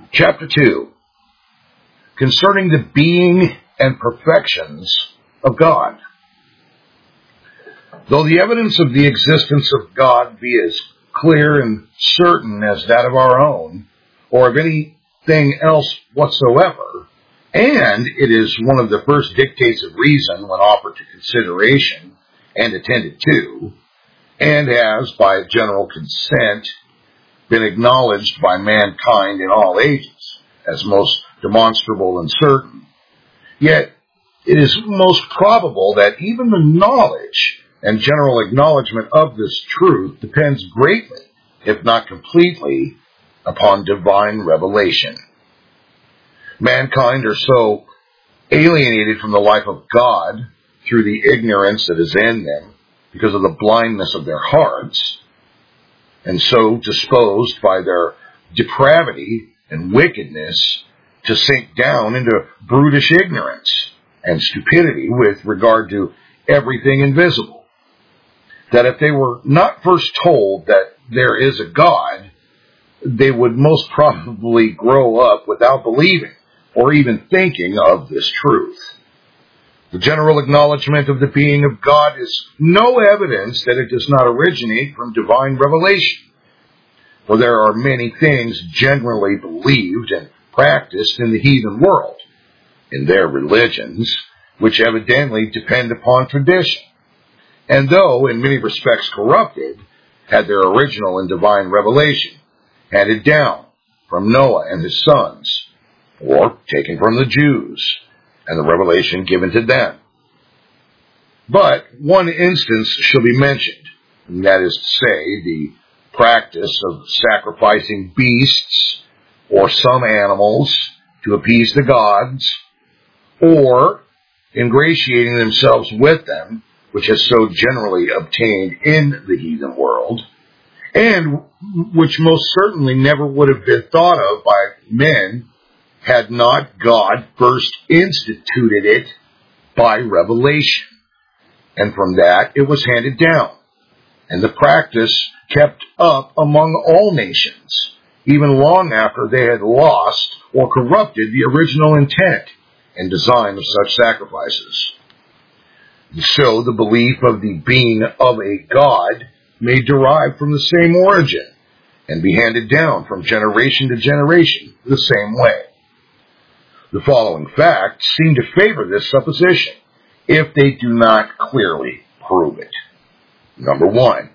Chapter 2, concerning the being and perfections of God. Though the evidence of the existence of God be as clear and certain as that of our own, or of anything else whatsoever, and it is one of the first dictates of reason when offered to consideration and attended to, and has, by general consent, been acknowledged by mankind in all ages as most demonstrable and certain. Yet it is most probable that even the knowledge and general acknowledgement of this truth depends greatly, if not completely, upon divine revelation. Mankind are so alienated from the life of God through the ignorance that is in them because of the blindness of their hearts, and so disposed by their depravity and wickedness to sink down into brutish ignorance and stupidity with regard to everything invisible, that if they were not first told that there is a God, they would most probably grow up without believing or even thinking of this truth. The general acknowledgement of the being of God is no evidence that it does not originate from divine revelation, for there are many things generally believed and practiced in the heathen world, in their religions, which evidently depend upon tradition, and though in many respects corrupted, had their original in divine revelation, handed down from Noah and his sons, or taken from the Jews, and the revelation given to them. But one instance shall be mentioned, and that is to say, the practice of sacrificing beasts or some animals to appease the gods, or ingratiating themselves with them, which has so generally obtained in the heathen world, and which most certainly never would have been thought of by men had not God first instituted it by revelation. And from that it was handed down, and the practice kept up among all nations, even long after they had lost or corrupted the original intent and design of such sacrifices. So the belief of the being of a God may derive from the same origin, and be handed down from generation to generation the same way. The following facts seem to favor this supposition, if they do not clearly prove it. Number 1.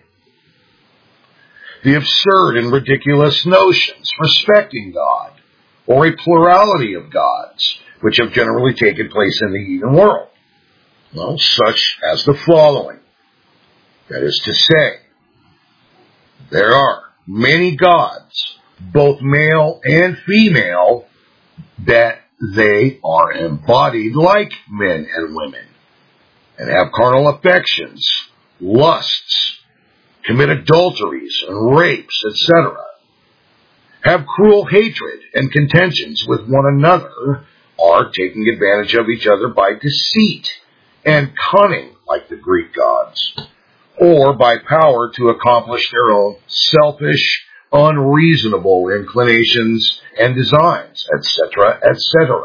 The absurd and ridiculous notions respecting God, or a plurality of gods, which have generally taken place in the heathen world. Well, such as the following. That is to say, there are many gods, both male and female, that they are embodied like men and women, and have carnal affections, lusts, commit adulteries and rapes, etc., have cruel hatred and contentions with one another, are taking advantage of each other by deceit and cunning like the Greek gods, or by power to accomplish their own selfish, unreasonable inclinations and designs, etc., etc.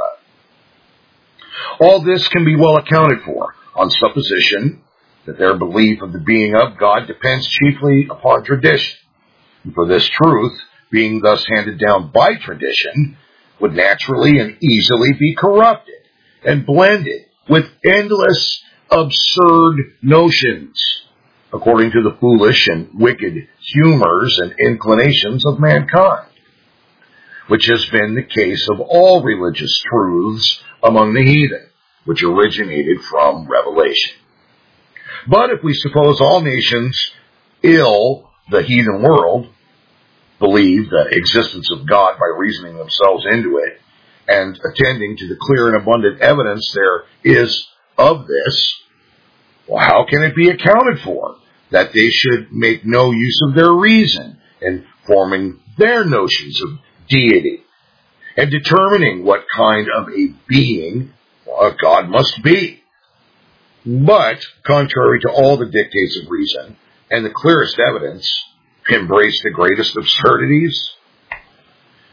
All this can be well accounted for on supposition that their belief of the being of God depends chiefly upon tradition. And for this truth, being thus handed down by tradition, would naturally and easily be corrupted and blended with endless absurd notions, according to the foolish and wicked humors and inclinations of mankind, which has been the case of all religious truths among the heathen, which originated from revelation. But if we suppose all nations the heathen world, believe the existence of God by reasoning themselves into it, and attending to the clear and abundant evidence there is of this, well, how can it be accounted for that they should make no use of their reason in forming their notions of deity and determining what kind of a being God must be? But, contrary to all the dictates of reason and the clearest evidence, embrace the greatest absurdities?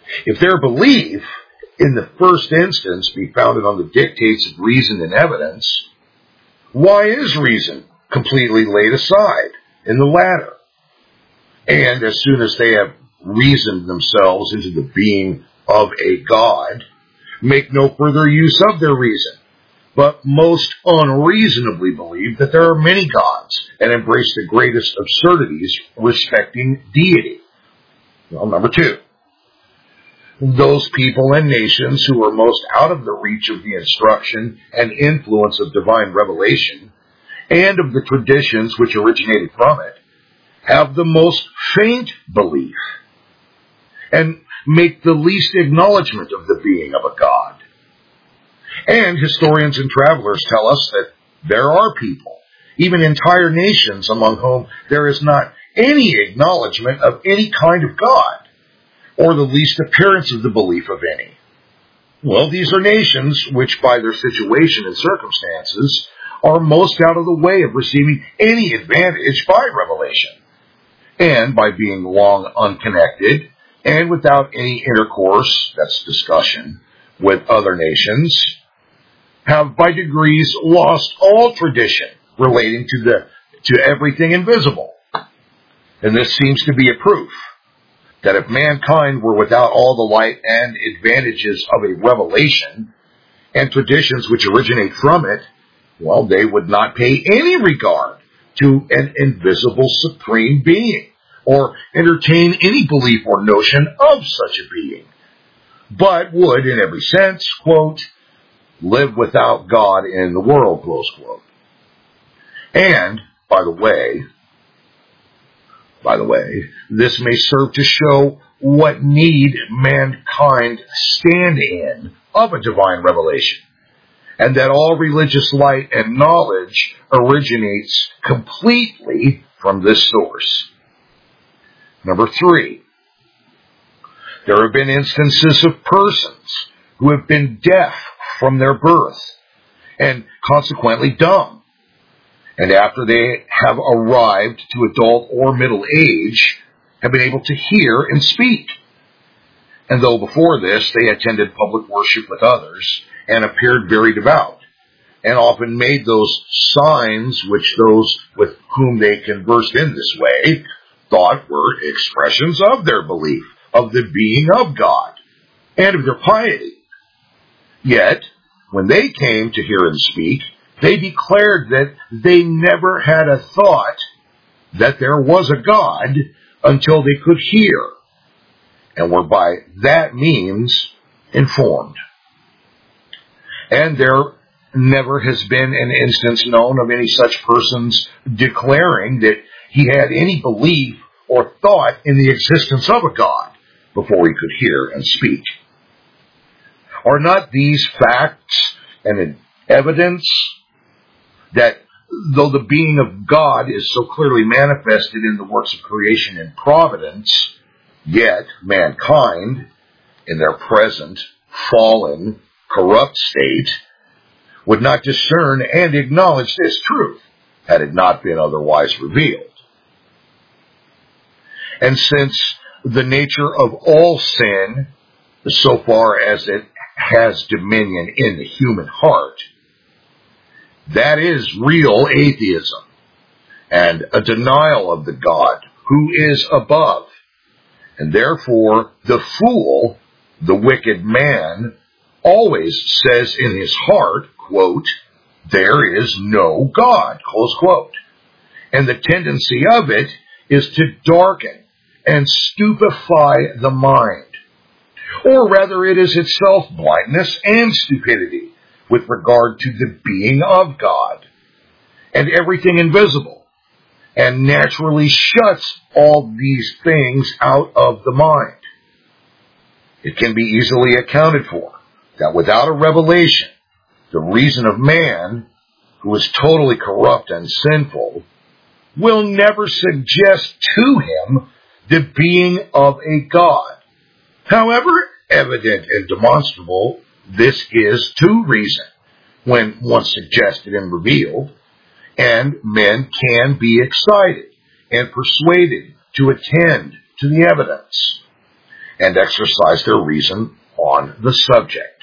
If their belief in the first instance be founded on the dictates of reason and evidence, why is reason completely laid aside in the latter? And as soon as they have reasoned themselves into the being of a God, make no further use of their reason, but most unreasonably believe that there are many gods and embrace the greatest absurdities respecting deity. Well, number 2. Those people and nations who are most out of the reach of the instruction and influence of divine revelation and of the traditions which originated from it have the most faint belief and make the least acknowledgement of the being of a God. And historians and travelers tell us that there are people, even entire nations, among whom there is not any acknowledgement of any kind of God, or the least appearance of the belief of any. Well, these are nations which, by their situation and circumstances, are most out of the way of receiving any advantage by revelation, and by being long unconnected and without any intercourse, that's discussion, with other nations, have by degrees lost all tradition relating to everything invisible. And this seems to be a proof that if mankind were without all the light and advantages of a revelation and traditions which originate from it, well, they would not pay any regard to an invisible supreme being or entertain any belief or notion of such a being, but would, in every sense, quote, live without God in the world, close quote. And, by the way, this may serve to show what need mankind stand in of a divine revelation, and that all religious light and knowledge originates completely from this source. Number 3, there have been instances of persons who have been deaf from their birth, and consequently dumb, and after they have arrived to adult or middle age, have been able to hear and speak. And though before this they attended public worship with others, and appeared very devout, and often made those signs which those with whom they conversed in this way thought were expressions of their belief of the being of God, and of their piety. Yet, when they came to hear and speak, they declared that they never had a thought that there was a God until they could hear, and were by that means informed. And there never has been an instance known of any such persons declaring that he had any belief or thought in the existence of a God before he could hear and speak. Are not these facts and evidence that though the being of God is so clearly manifested in the works of creation and providence, yet mankind, in their present, fallen, corrupt state, would not discern and acknowledge this truth, had it not been otherwise revealed? And since the nature of all sin, so far as it has dominion in the human heart, that is real atheism, and a denial of the God who is above. And therefore, the fool, the wicked man, always says in his heart, quote, there is no God, close quote. And the tendency of it is to darken and stupefy the mind. Or rather, it is itself blindness and stupidity with regard to the being of God and everything invisible, and naturally shuts all these things out of the mind. It can be easily accounted for that without a revelation, the reason of man, who is totally corrupt and sinful, will never suggest to him the being of a God. However evident and demonstrable this is to reason, when once suggested and revealed, and men can be excited and persuaded to attend to the evidence. and exercise their reason on the subject.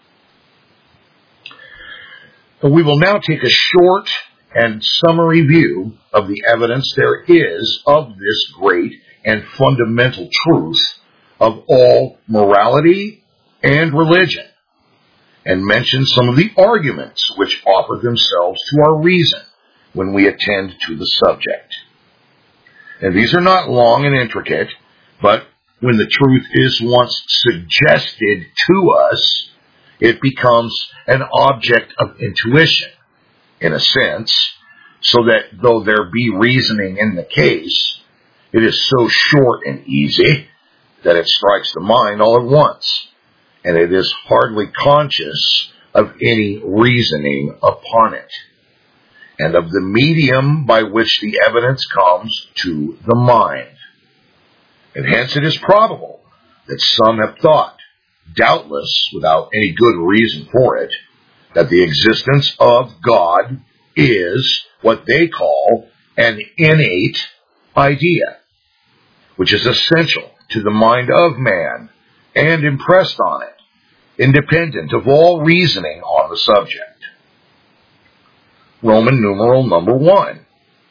We will now take a short and summary view of the evidence there is of this great and fundamental truth of all morality and religion, and mention some of the arguments which offer themselves to our reason when we attend to the subject. And these are not long and intricate, but when the truth is once suggested to us, it becomes an object of intuition, in a sense, so that though there be reasoning in the case, it is so short and easy that it strikes the mind all at once, and it is hardly conscious of any reasoning upon it, and of the medium by which the evidence comes to the mind. And hence it is probable that some have thought, doubtless without any good reason for it, that the existence of God is what they call an innate idea, which is essential to the mind of man and impressed on it, independent of all reasoning on the subject. Roman numeral number 1.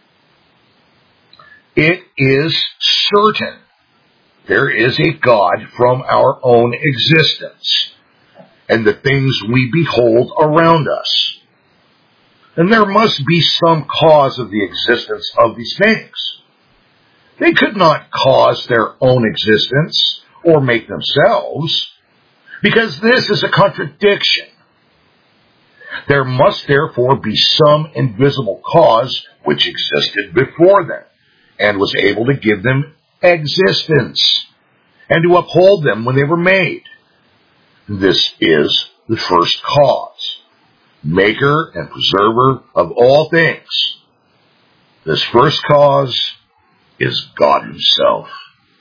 It is certain there is a God from our own existence and the things we behold around us. And there must be some cause of the existence of these things. They could not cause their own existence or make themselves, because this is a contradiction. There must therefore be some invisible cause which existed before them and was able to give them existence and to uphold them when they were made. This is the first cause, maker and preserver of all things. This first cause is God himself.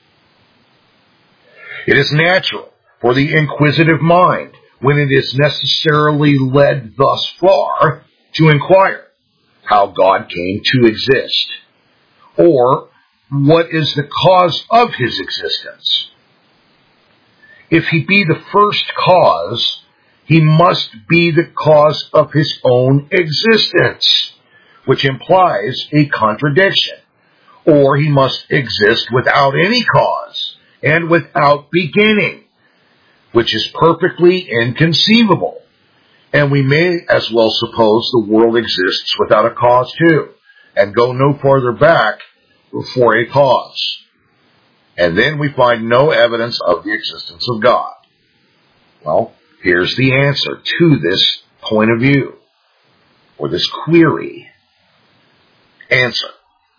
It is natural for the inquisitive mind, when it is necessarily led thus far, to inquire how God came to exist, or what is the cause of his existence. If he be the first cause, he must be the cause of his own existence, which implies a contradiction, or he must exist without any cause and without beginning, which is perfectly inconceivable. And we may as well suppose the world exists without a cause too, and go no farther back for a cause. And then we find no evidence of the existence of God. Well, here's the answer to this point of view, or this query. Answer.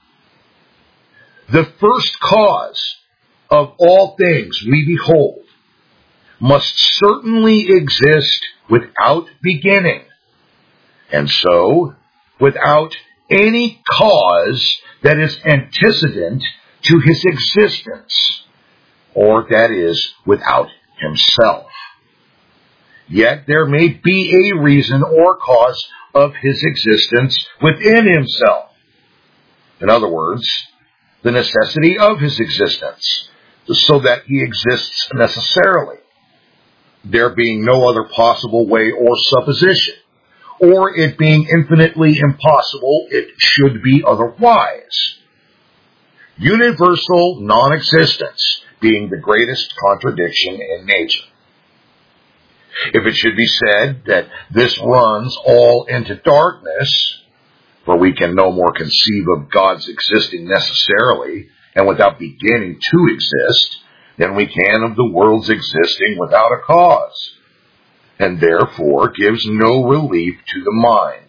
The first cause of all things we behold must certainly exist without beginning, and so without any cause that is antecedent to his existence, or that is, without himself. Yet there may be a reason or cause of his existence within himself. In other words, the necessity of his existence, so that he exists necessarily, there being no other possible way or supposition, or it being infinitely impossible it should be otherwise. Universal non-existence being the greatest contradiction in nature. If it should be said that this runs all into darkness, for we can no more conceive of God's existing necessarily and without beginning to exist than we can of the world's existing without a cause, and therefore gives no relief to the mind.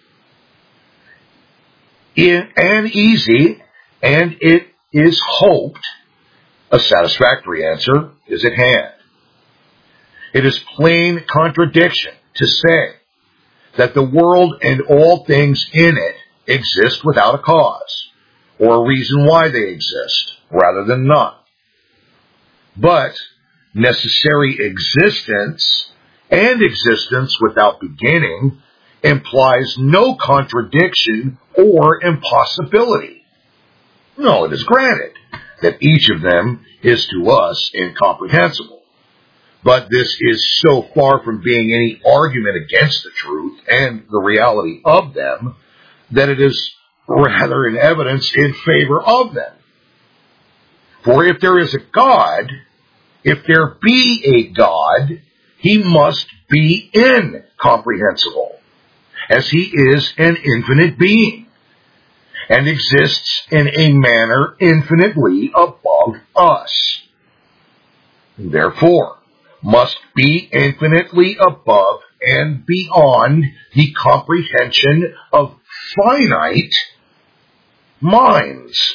And easy, and it is hoped, a satisfactory answer is at hand. It is plain contradiction to say that the world and all things in it exist without a cause, or a reason why they exist, rather than none. But necessary existence and existence without beginning implies no contradiction or impossibility. No, it is granted that each of them is to us incomprehensible. But this is so far from being any argument against the truth and the reality of them that it is rather an evidence in favor of them. For if there is a God, if there be a God, he must be incomprehensible, as he is an infinite being, and exists in a manner infinitely above us. Therefore, must be infinitely above and beyond the comprehension of finite minds.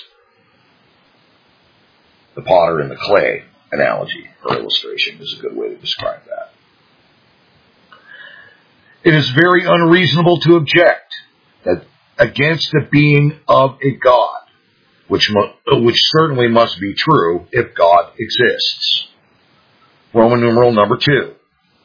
The potter and the clay analogy or illustration is a good way to describe that. It is very unreasonable to object that against the being of a God, which certainly must be true if God exists. Roman numeral number 2.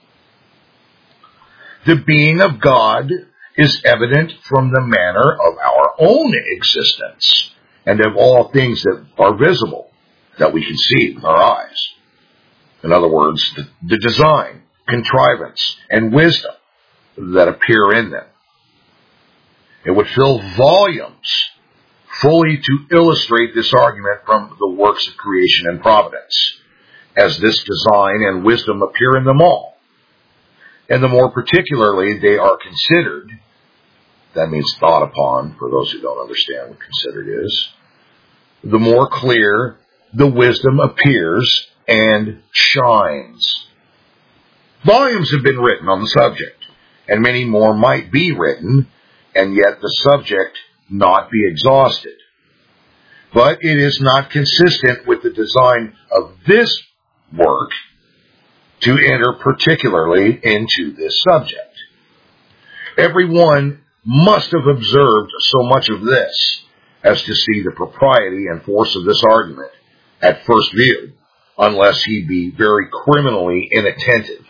The being of God is evident from the manner of our own existence and of all things that are visible, that we can see with our eyes. In other words, the design, contrivance, and wisdom that appear in them. It would fill volumes fully to illustrate this argument from the works of creation and providence, as this design and wisdom appear in them all. And the more particularly they are considered, that means thought upon, for those who don't understand what considered is, the more clear the wisdom appears and shines. Volumes have been written on the subject, and many more might be written, and yet the subject not be exhausted. But it is not consistent with the design of this work to enter particularly into this subject. Everyone must have observed so much of this as to see the propriety and force of this argument at first view, unless he be very criminally inattentive.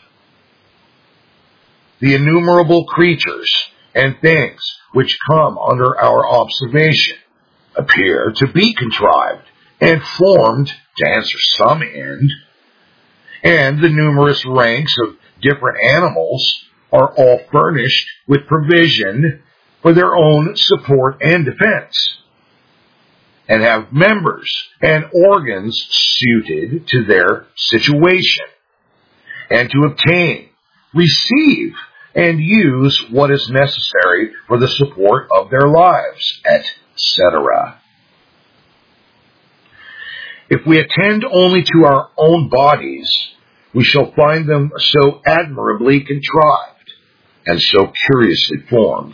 The innumerable creatures and things which come under our observation appear to be contrived and formed to answer some end, and the numerous ranks of different animals are all furnished with provision for their own support and defense, and have members and organs suited to their situation, and to obtain, receive, and use what is necessary for the support of their lives, etc. If we attend only to our own bodies, we shall find them so admirably contrived and so curiously formed.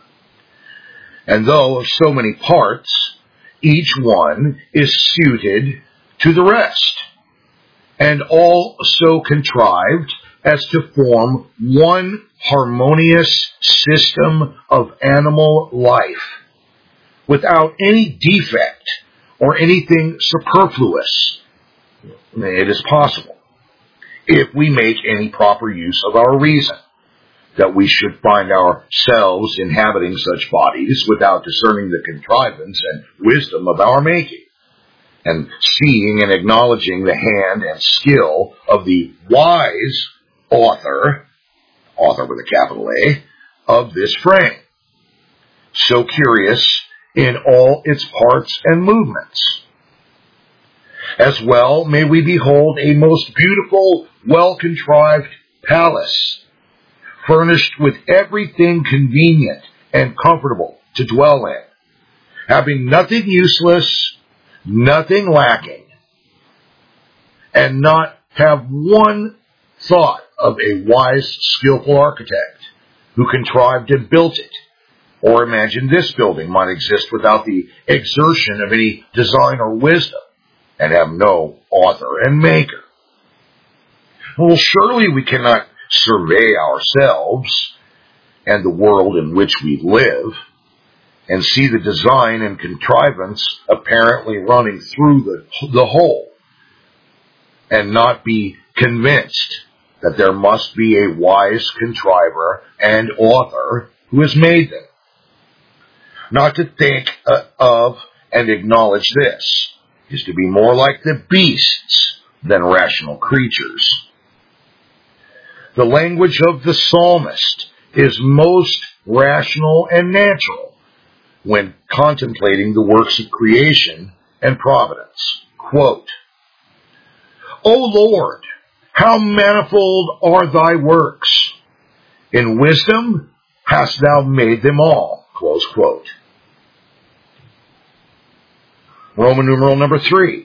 And though of so many parts, each one is suited to the rest, and all so contrived as to form one harmonious system of animal life, without any defect or anything superfluous, it is possible, if we make any proper use of our reason, that we should find ourselves inhabiting such bodies without discerning the contrivance and wisdom of our making, and seeing and acknowledging the hand and skill of the wise author with a capital A, of this frame, so curious in all its parts and movements. As well may we behold a most beautiful, well-contrived palace, furnished with everything convenient and comfortable to dwell in, having nothing useless, nothing lacking, and not have one thought of a wise, skillful architect who contrived and built it, or imagined this building might exist without the exertion of any design or wisdom, and have no author and maker. Well, surely we cannot survey ourselves and the world in which we live, and see the design and contrivance apparently running through the whole, and not be convinced that there must be a wise contriver and author who has made them. Not to think of and acknowledge this is to be more like the beasts than rational creatures. The language of the psalmist is most rational and natural when contemplating the works of creation and providence. Quote, O Lord, how manifold are thy works! In wisdom hast thou made them all. Close quote. Roman numeral number 3.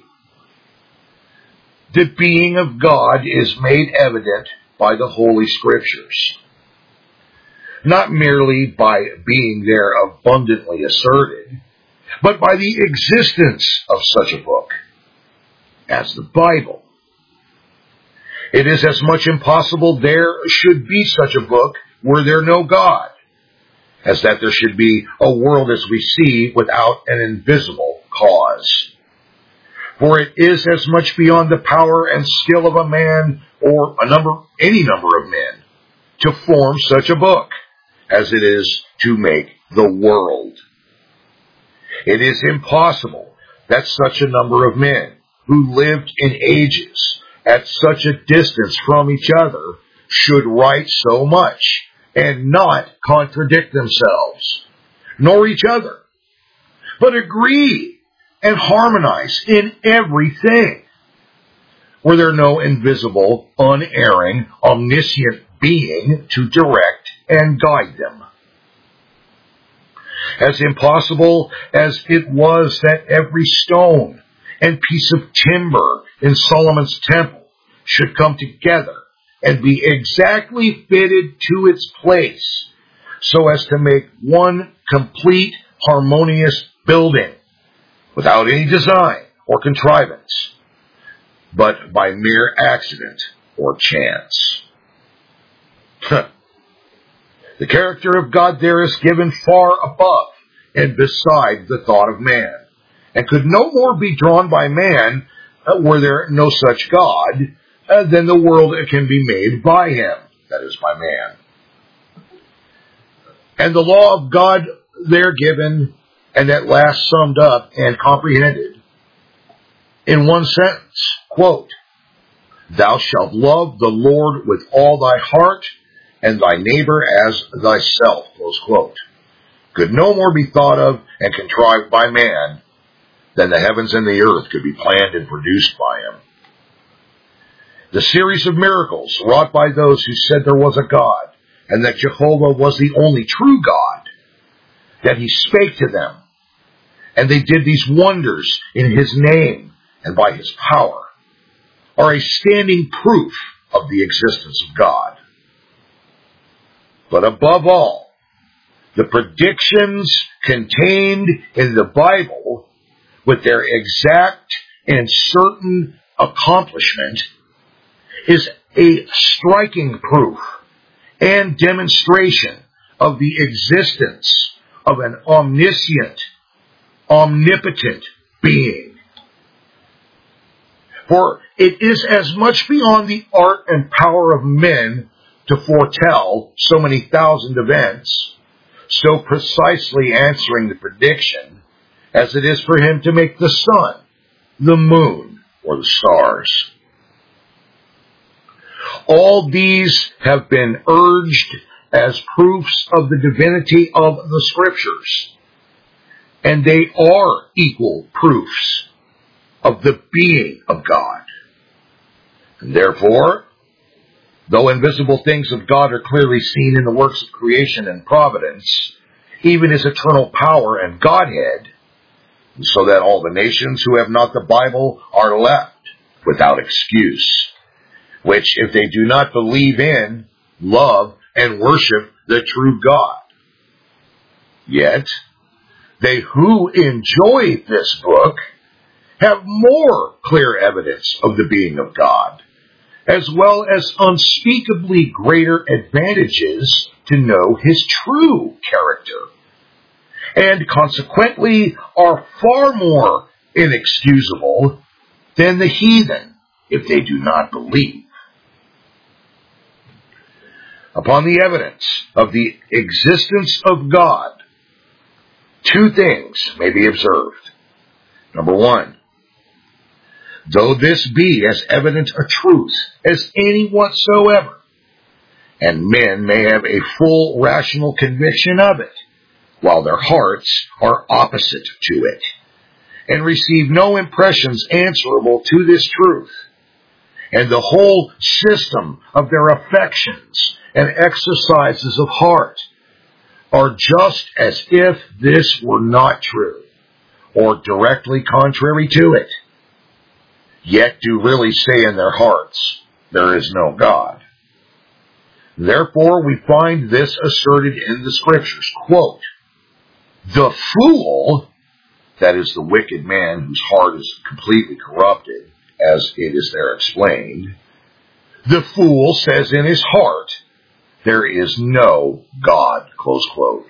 The being of God is made evident by the Holy Scriptures, not merely by being there abundantly asserted, but by the existence of such a book as the Bible. It is as much impossible there should be such a book were there no God, as that there should be a world as we see without an invisible cause. For it is as much beyond the power and skill of a man or any number of men to form such a book as it is to make the world. It is impossible that such a number of men who lived in ages at such a distance from each other should write so much and not contradict themselves, nor each other, but agree and harmonize in everything. Were there no invisible, unerring, omniscient being to direct and guide them? As impossible as it was that every stone and piece of timber in Solomon's temple should come together and be exactly fitted to its place so as to make one complete, harmonious building without any design or contrivance, but by mere accident or chance. The character of God there is given far above and beside the thought of man, and could no more be drawn by man, were there no such God, than the world can be made by him, that is, by man. And the law of God there given, and at last summed up and comprehended in one sentence, quote, Thou shalt love the Lord with all thy heart, and thy neighbor as thyself, close quote, could no more be thought of and contrived by man than the heavens and the earth could be planned and produced by him. The series of miracles wrought by those who said there was a God, and that Jehovah was the only true God, that he spake to them, and they did these wonders in his name and by his power, are a standing proof of the existence of God. But above all, the predictions contained in the Bible, with their exact and certain accomplishment, is a striking proof and demonstration of the existence of an omniscient, omnipotent being. For it is as much beyond the art and power of men to foretell so many thousand events, so precisely answering the prediction, as it is for him to make the sun, the moon, or the stars. All these have been urged as proofs of the divinity of the Scriptures, and they are equal proofs of the being of God. And therefore, though invisible things of God are clearly seen in the works of creation and providence, even his eternal power and Godhead, so that all the nations who have not the Bible are left without excuse, which, if they do not believe in, love, and worship the true God. Yet, they who enjoy this book have more clear evidence of the being of God, as well as unspeakably greater advantages to know his true character, and consequently are far more inexcusable than the heathen if they do not believe. Upon the evidence of the existence of God, two things may be observed. Number one, though this be as evident a truth as any whatsoever, and men may have a full rational conviction of it, while their hearts are opposite to it, and receive no impressions answerable to this truth, and the whole system of their affections and exercises of heart are just as if this were not true, or directly contrary to it, yet do really say in their hearts, there is no God. Therefore we find this asserted in the Scriptures, quote, the fool, that is the wicked man whose heart is completely corrupted, as it is there explained, the fool says in his heart, there is no God, close quote.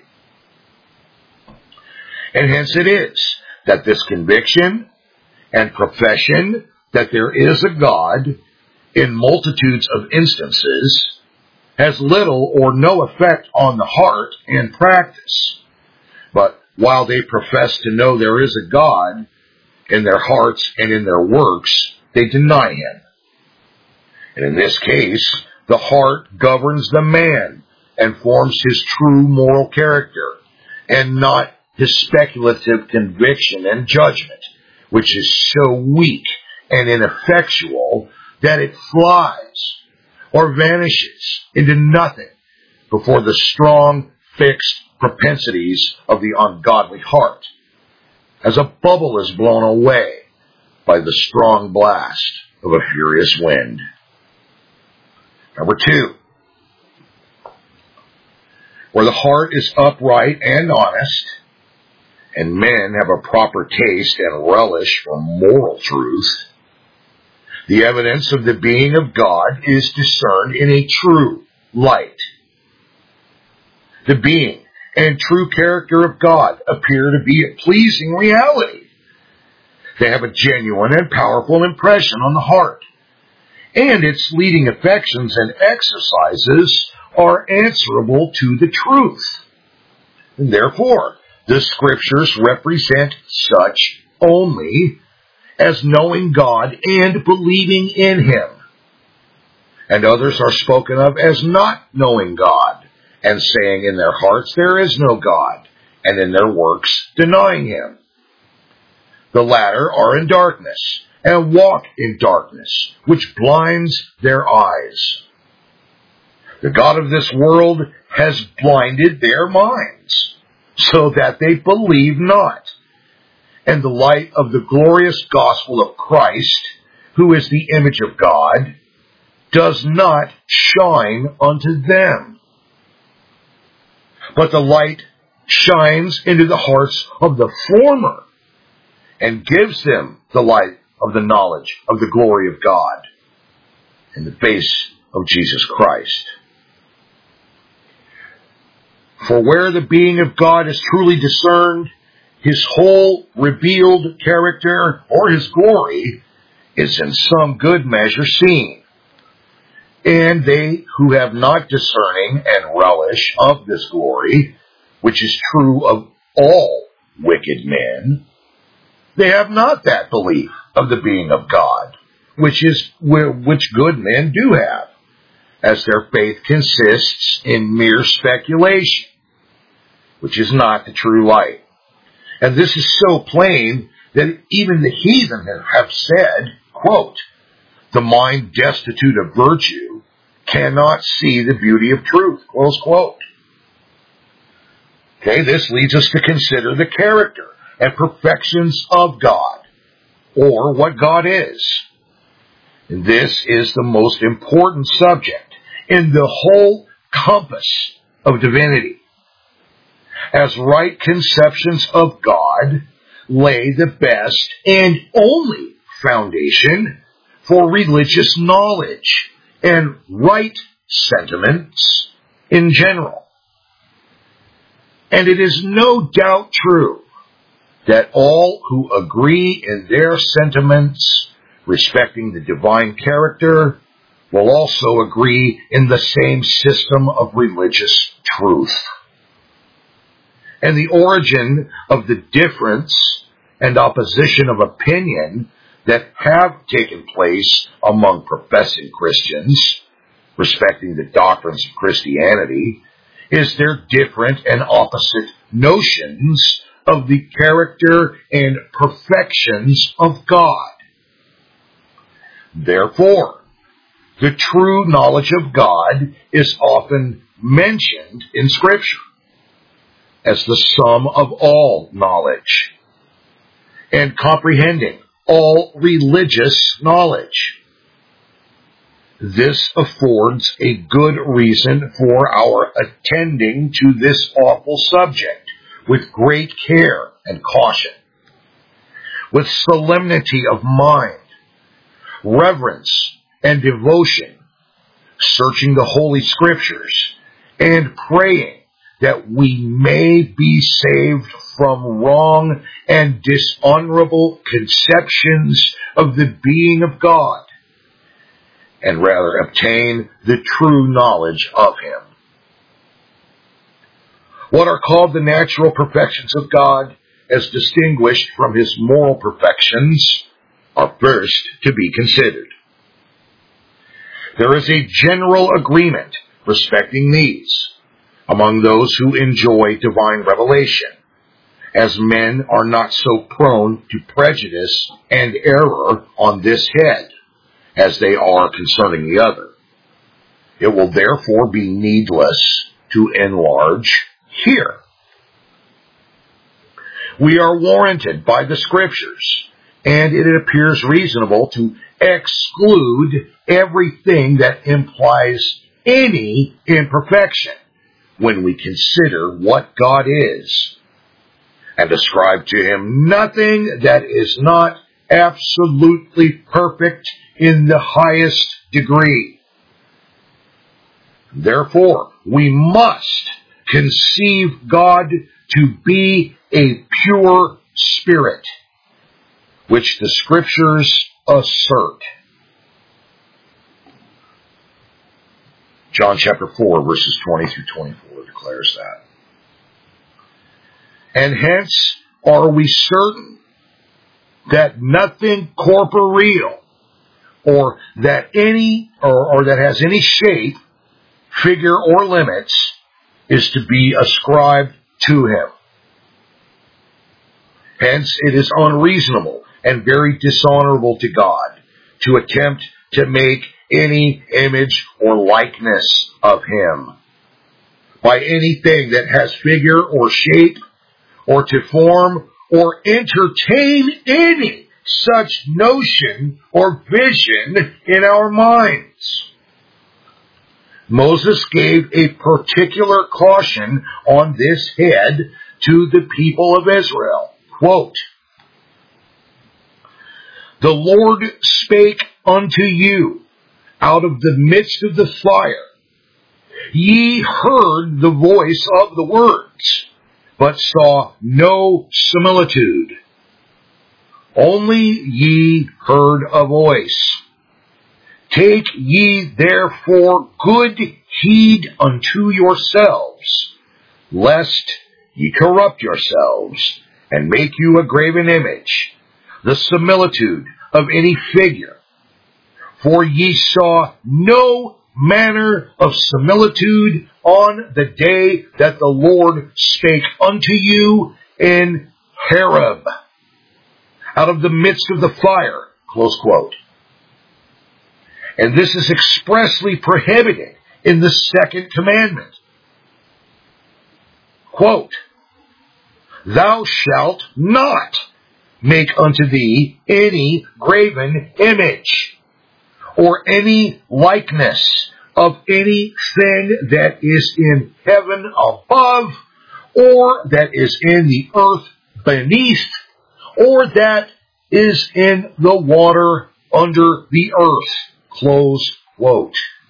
And hence it is that this conviction and profession that there is a God in multitudes of instances has little or no effect on the heart and practice. But while they profess to know there is a God, in their hearts and in their works, they deny him. And in this case, the heart governs the man and forms his true moral character, and not his speculative conviction and judgment, which is so weak and ineffectual that it flies or vanishes into nothing before the strong, fixed propensities of the ungodly heart, as a bubble is blown away by the strong blast of a furious wind. Number 2, where the heart is upright and honest, and men have a proper taste and relish for moral truth, the evidence of the being of God is discerned in a true light. The being and true character of God appear to be a pleasing reality. They have a genuine and powerful impression on the heart, and its leading affections and exercises are answerable to the truth. And therefore, the Scriptures represent such only as knowing God and believing in him. And others are spoken of as not knowing God, and saying in their hearts there is no God, and in their works denying him. The latter are in darkness, and walk in darkness, which blinds their eyes. The God of this world has blinded their minds, so that they believe not. And the light of the glorious gospel of Christ, who is the image of God, does not shine unto them. But the light shines into the hearts of the former, and gives them the light of the knowledge of the glory of God in the face of Jesus Christ. For where the being of God is truly discerned, his whole revealed character or his glory is in some good measure seen. And they who have not discerning and relish of this glory, which is true of all wicked men, they have not that belief of the being of God, which good men do have, as their faith consists in mere speculation, which is not the true light. And this is so plain that even the heathen have said, quote, the mind destitute of virtue cannot see the beauty of truth, close quote. Okay, this leads us to consider the character and perfections of God, or what God is. And this is the most important subject in the whole compass of divinity, as right conceptions of God lay the best and only foundation for religious knowledge and right sentiments in general. And it is no doubt true that all who agree in their sentiments respecting the divine character will also agree in the same system of religious truth. And the origin of the difference and opposition of opinion that have taken place among professing Christians respecting the doctrines of Christianity is their different and opposite notions of the character and perfections of God. Therefore, the true knowledge of God is often mentioned in Scripture as the sum of all knowledge and comprehending all religious knowledge. This affords a good reason for our attending to this awful subject with great care and caution, with solemnity of mind, reverence and devotion, searching the Holy Scriptures, and praying that we may be saved from wrong and dishonorable conceptions of the being of God, and rather obtain the true knowledge of Him. What are called the natural perfections of God, as distinguished from His moral perfections, are first to be considered. There is a general agreement respecting these among those who enjoy divine revelation, as men are not so prone to prejudice and error on this head as they are concerning the other. It will therefore be needless to enlarge here. We are warranted by the Scriptures, and it appears reasonable to exclude everything that implies any imperfection when we consider what God is, and ascribe to Him nothing that is not absolutely perfect in the highest degree. Therefore, we must conceive God to be a pure spirit, which the Scriptures assert. John chapter 4, verses 20 through 24 declares that. And hence are we certain that nothing corporeal, or that has any shape, figure, or limits, is to be ascribed to Him. Hence it is unreasonable and very dishonorable to God to attempt to make any image or likeness of Him by anything that has figure or shape, or to form or entertain any such notion or vision in our minds. Moses gave a particular caution on this head to the people of Israel. Quote, "The Lord spake unto you out of the midst of the fire. Ye heard the voice of the words, but saw no similitude. Only ye heard a voice. Take ye therefore good heed unto yourselves, lest ye corrupt yourselves, and make you a graven image, the similitude of any figure. For ye saw no manner of similitude on the day that the Lord spake unto you in Horeb, out of the midst of the fire." Close quote. And this is expressly prohibited in the second commandment. Quote, "Thou shalt not make unto thee any graven image, or any likeness of anything that is in heaven above, or that is in the earth beneath, or that is in the water under the earth." Close quote.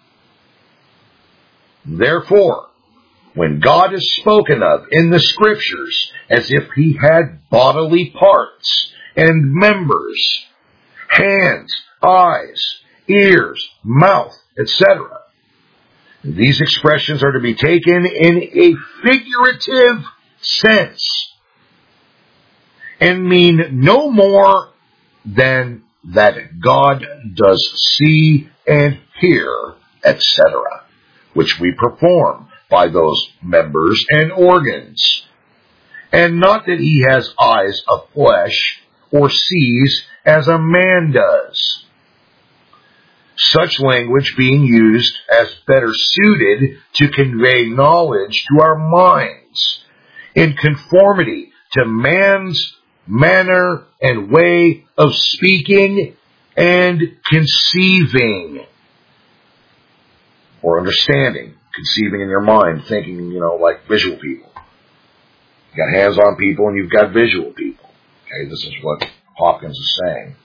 Therefore, when God is spoken of in the Scriptures as if He had bodily parts and members, hands, eyes, ears, mouth, etc., these expressions are to be taken in a figurative sense and mean no more than that God does see and hear, etc., which we perform by those members and organs, and not that he has eyes of flesh, or sees as a man does. Such language being used as better suited to convey knowledge to our minds, in conformity to man's manner and way of speaking and conceiving, or understanding, conceiving in your mind, thinking, like visual people. You've got hands-on people and you've got visual people. Okay, this is what Hawkins is saying.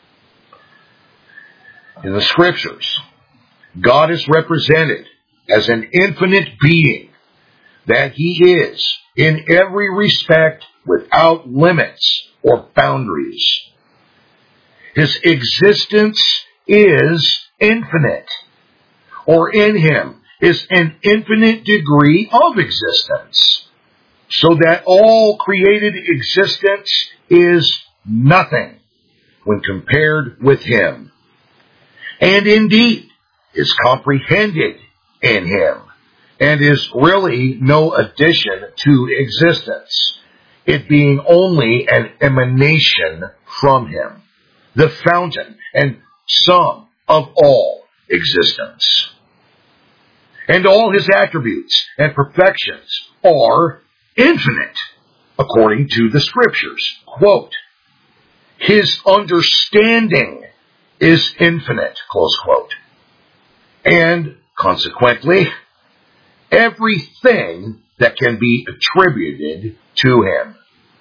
In the Scriptures, God is represented as an infinite being, that he is, in every respect, without limits or boundaries. His existence is infinite, or in him is an infinite degree of existence, so that all created existence is nothing when compared with him, and indeed is comprehended in him, and is really no addition to existence, it being only an emanation from him, the fountain and sum of all existence. And all his attributes and perfections are infinite, according to the Scriptures. Quote, his understanding is infinite, close quote. And consequently, everything that can be attributed to him.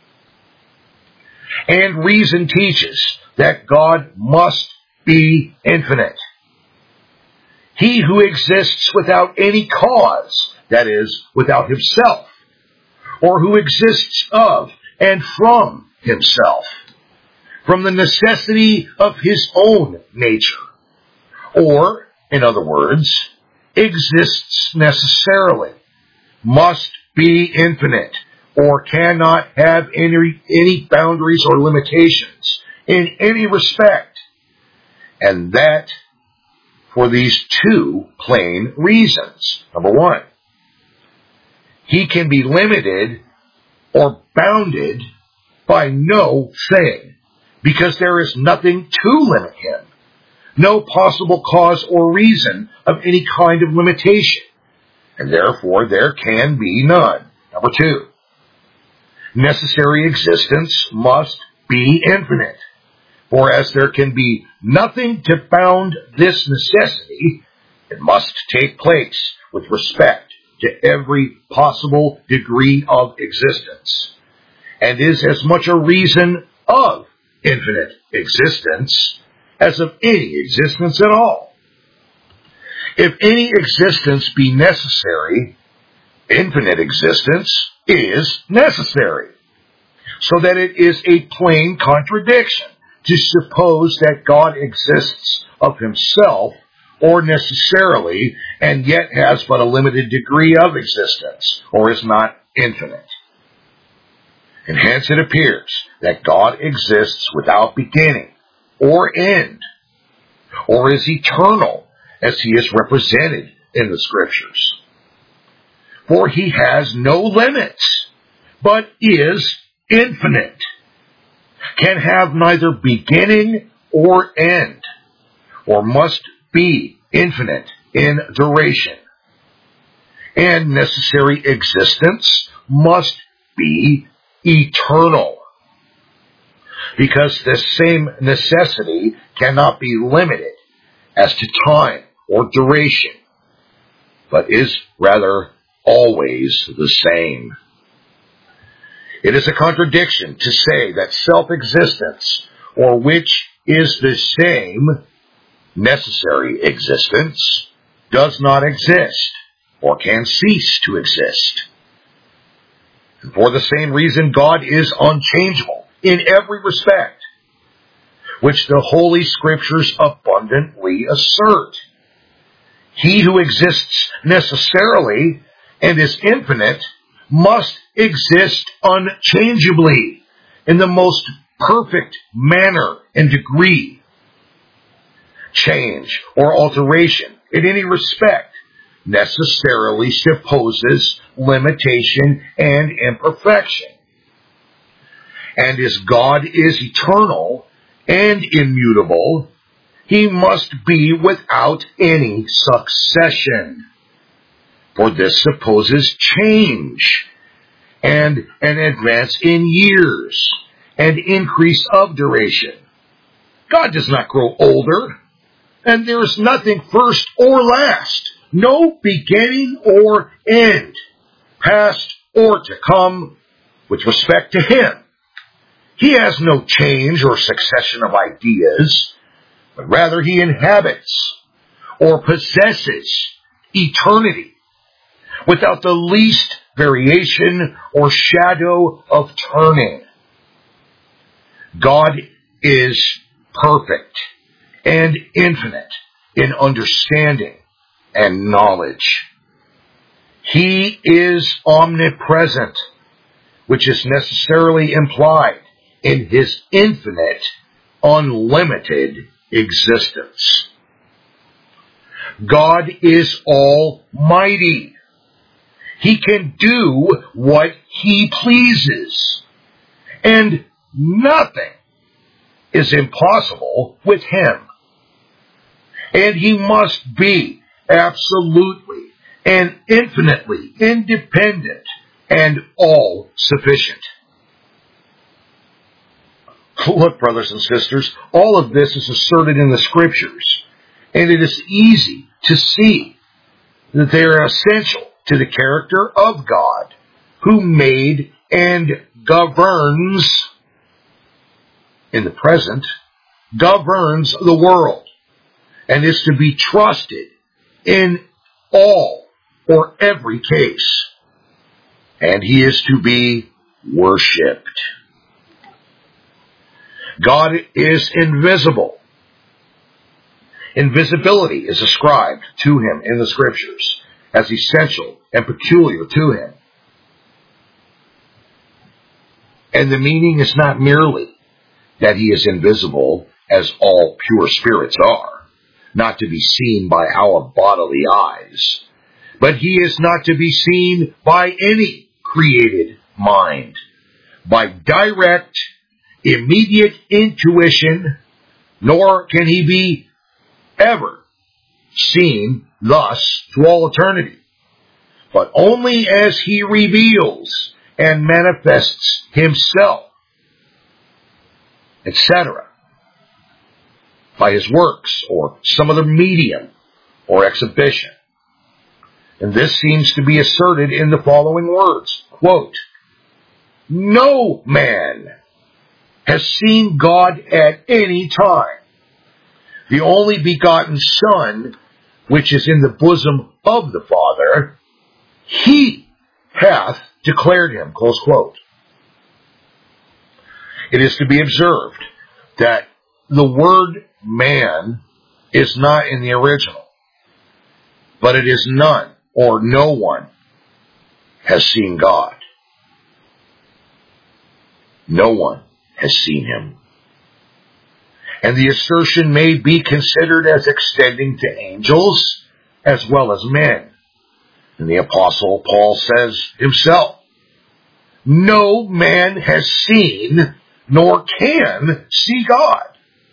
And reason teaches that God must be infinite. He who exists without any cause, that is, without himself, or who exists of and from himself, from the necessity of his own nature, or, in other words, exists necessarily, must be infinite, or cannot have any boundaries or limitations in any respect, and that for these two plain reasons. Number one, he can be limited or bounded by no thing, because there is nothing to limit him, no possible cause or reason of any kind of limitation, and therefore there can be none. Number two, necessary existence must be infinite, for as there can be nothing to bound this necessity, it must take place with respect to every possible degree of existence, and is as much a reason of infinite existence as of any existence at all. If any existence be necessary, infinite existence is necessary, so that it is a plain contradiction to suppose that God exists of himself or necessarily, and yet has but a limited degree of existence, or is not infinite. And hence it appears that God exists without beginning or end, or is eternal, as he is represented in the Scriptures. For he has no limits, but is infinite, can have neither beginning or end, or must be infinite in duration. And necessary existence must be eternal, because this same necessity cannot be limited as to time or duration, but is rather always the same. It is a contradiction to say that self-existence, or which is the same necessary existence, does not exist, or can cease to exist. And for the same reason, God is unchangeable in every respect, which the Holy Scriptures abundantly assert. He who exists necessarily and is infinite must exist unchangeably in the most perfect manner and degree, change, or alteration in any respect necessarily supposes limitation and imperfection. And as God is eternal and immutable, he must be without any succession. For this supposes change, and an advance in years, and increase of duration. God does not grow older, and there is nothing first or last, no beginning or end, past or to come, with respect to him. He has no change or succession of ideas, but rather he inhabits or possesses eternity without the least variation or shadow of turning. God is perfect and infinite in understanding and knowledge. He is omnipresent, which is necessarily implied in his infinite, unlimited existence. God is almighty. He can do what he pleases, and nothing is impossible with him. And he must be absolutely and infinitely independent and all-sufficient. Look, brothers and sisters, all of this is asserted in the Scriptures, and it is easy to see that they are essential to the character of God, who made and governs, in the present, governs the world, and is to be trusted in all or every case, and he is to be worshipped. God is invisible. Invisibility is ascribed to him in the Scriptures as essential and peculiar to him. And the meaning is not merely that he is invisible, as all pure spirits are, not to be seen by our bodily eyes, but he is not to be seen by any created mind, by direct, immediate intuition, nor can he be ever seen thus to all eternity, but only as he reveals and manifests himself, etc., by his works or some other medium or exhibition. And this seems to be asserted in the following words, quote, "No man has seen God at any time. The only begotten Son, which is in the bosom of the Father, he hath declared him," close quote. It is to be observed that the word man is not in the original, but it is none or no one has seen God. No one has seen him. And the assertion may be considered as extending to angels as well as men. And the Apostle Paul says himself, "No man has seen nor can see God."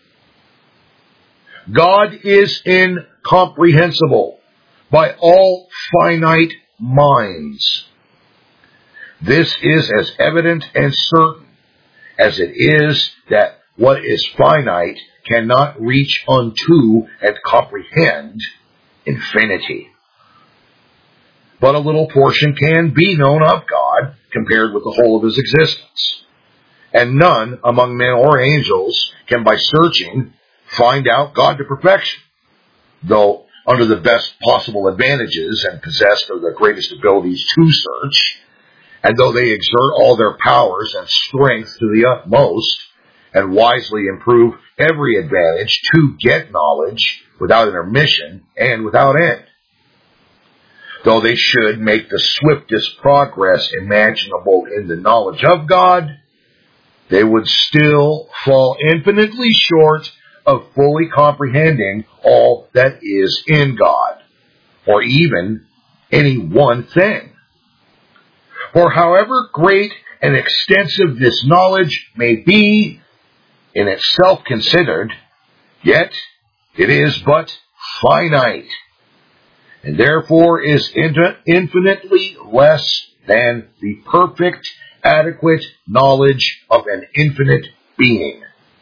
God is incomprehensible by all finite minds. This is as evident and certain as it is that what is finite cannot reach unto and comprehend infinity. But a little portion can be known of God compared with the whole of his existence. And none among men or angels can by searching find out God to perfection, though under the best possible advantages and possessed of the greatest abilities to search, and though they exert all their powers and strength to the utmost, and wisely improve every advantage to get knowledge without intermission and without end. Though they should make the swiftest progress imaginable in the knowledge of God, they would still fall infinitely short of fully comprehending all that is in God, or even any one thing. For however great and extensive this knowledge may be in itself considered, yet it is but finite, and therefore is infinitely less than the perfect, adequate knowledge of an infinite being.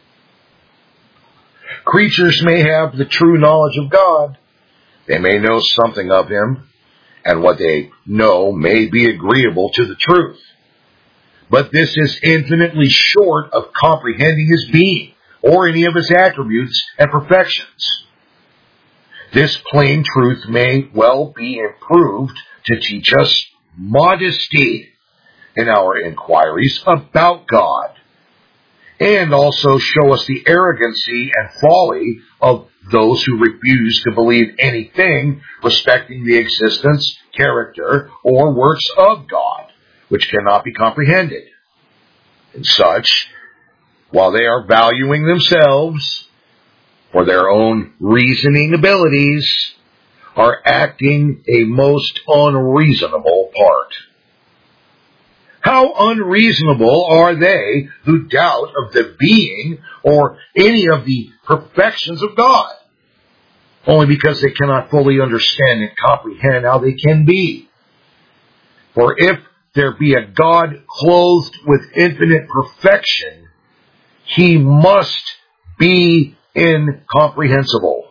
Creatures may have the true knowledge of God. They may know something of Him, and what they know may be agreeable to the truth. But this is infinitely short of comprehending His being, or any of His attributes and perfections. This plain truth may well be improved to teach us modesty in our inquiries about God, and also show us the arrogancy and folly of those who refuse to believe anything respecting the existence, character, or works of God, which cannot be comprehended. And such, while they are valuing themselves for their own reasoning abilities, are acting a most unreasonable part. How unreasonable are they who doubt of the being or any of the perfections of God, only because they cannot fully understand and comprehend how they can be. For if there be a God clothed with infinite perfection, He must be incomprehensible.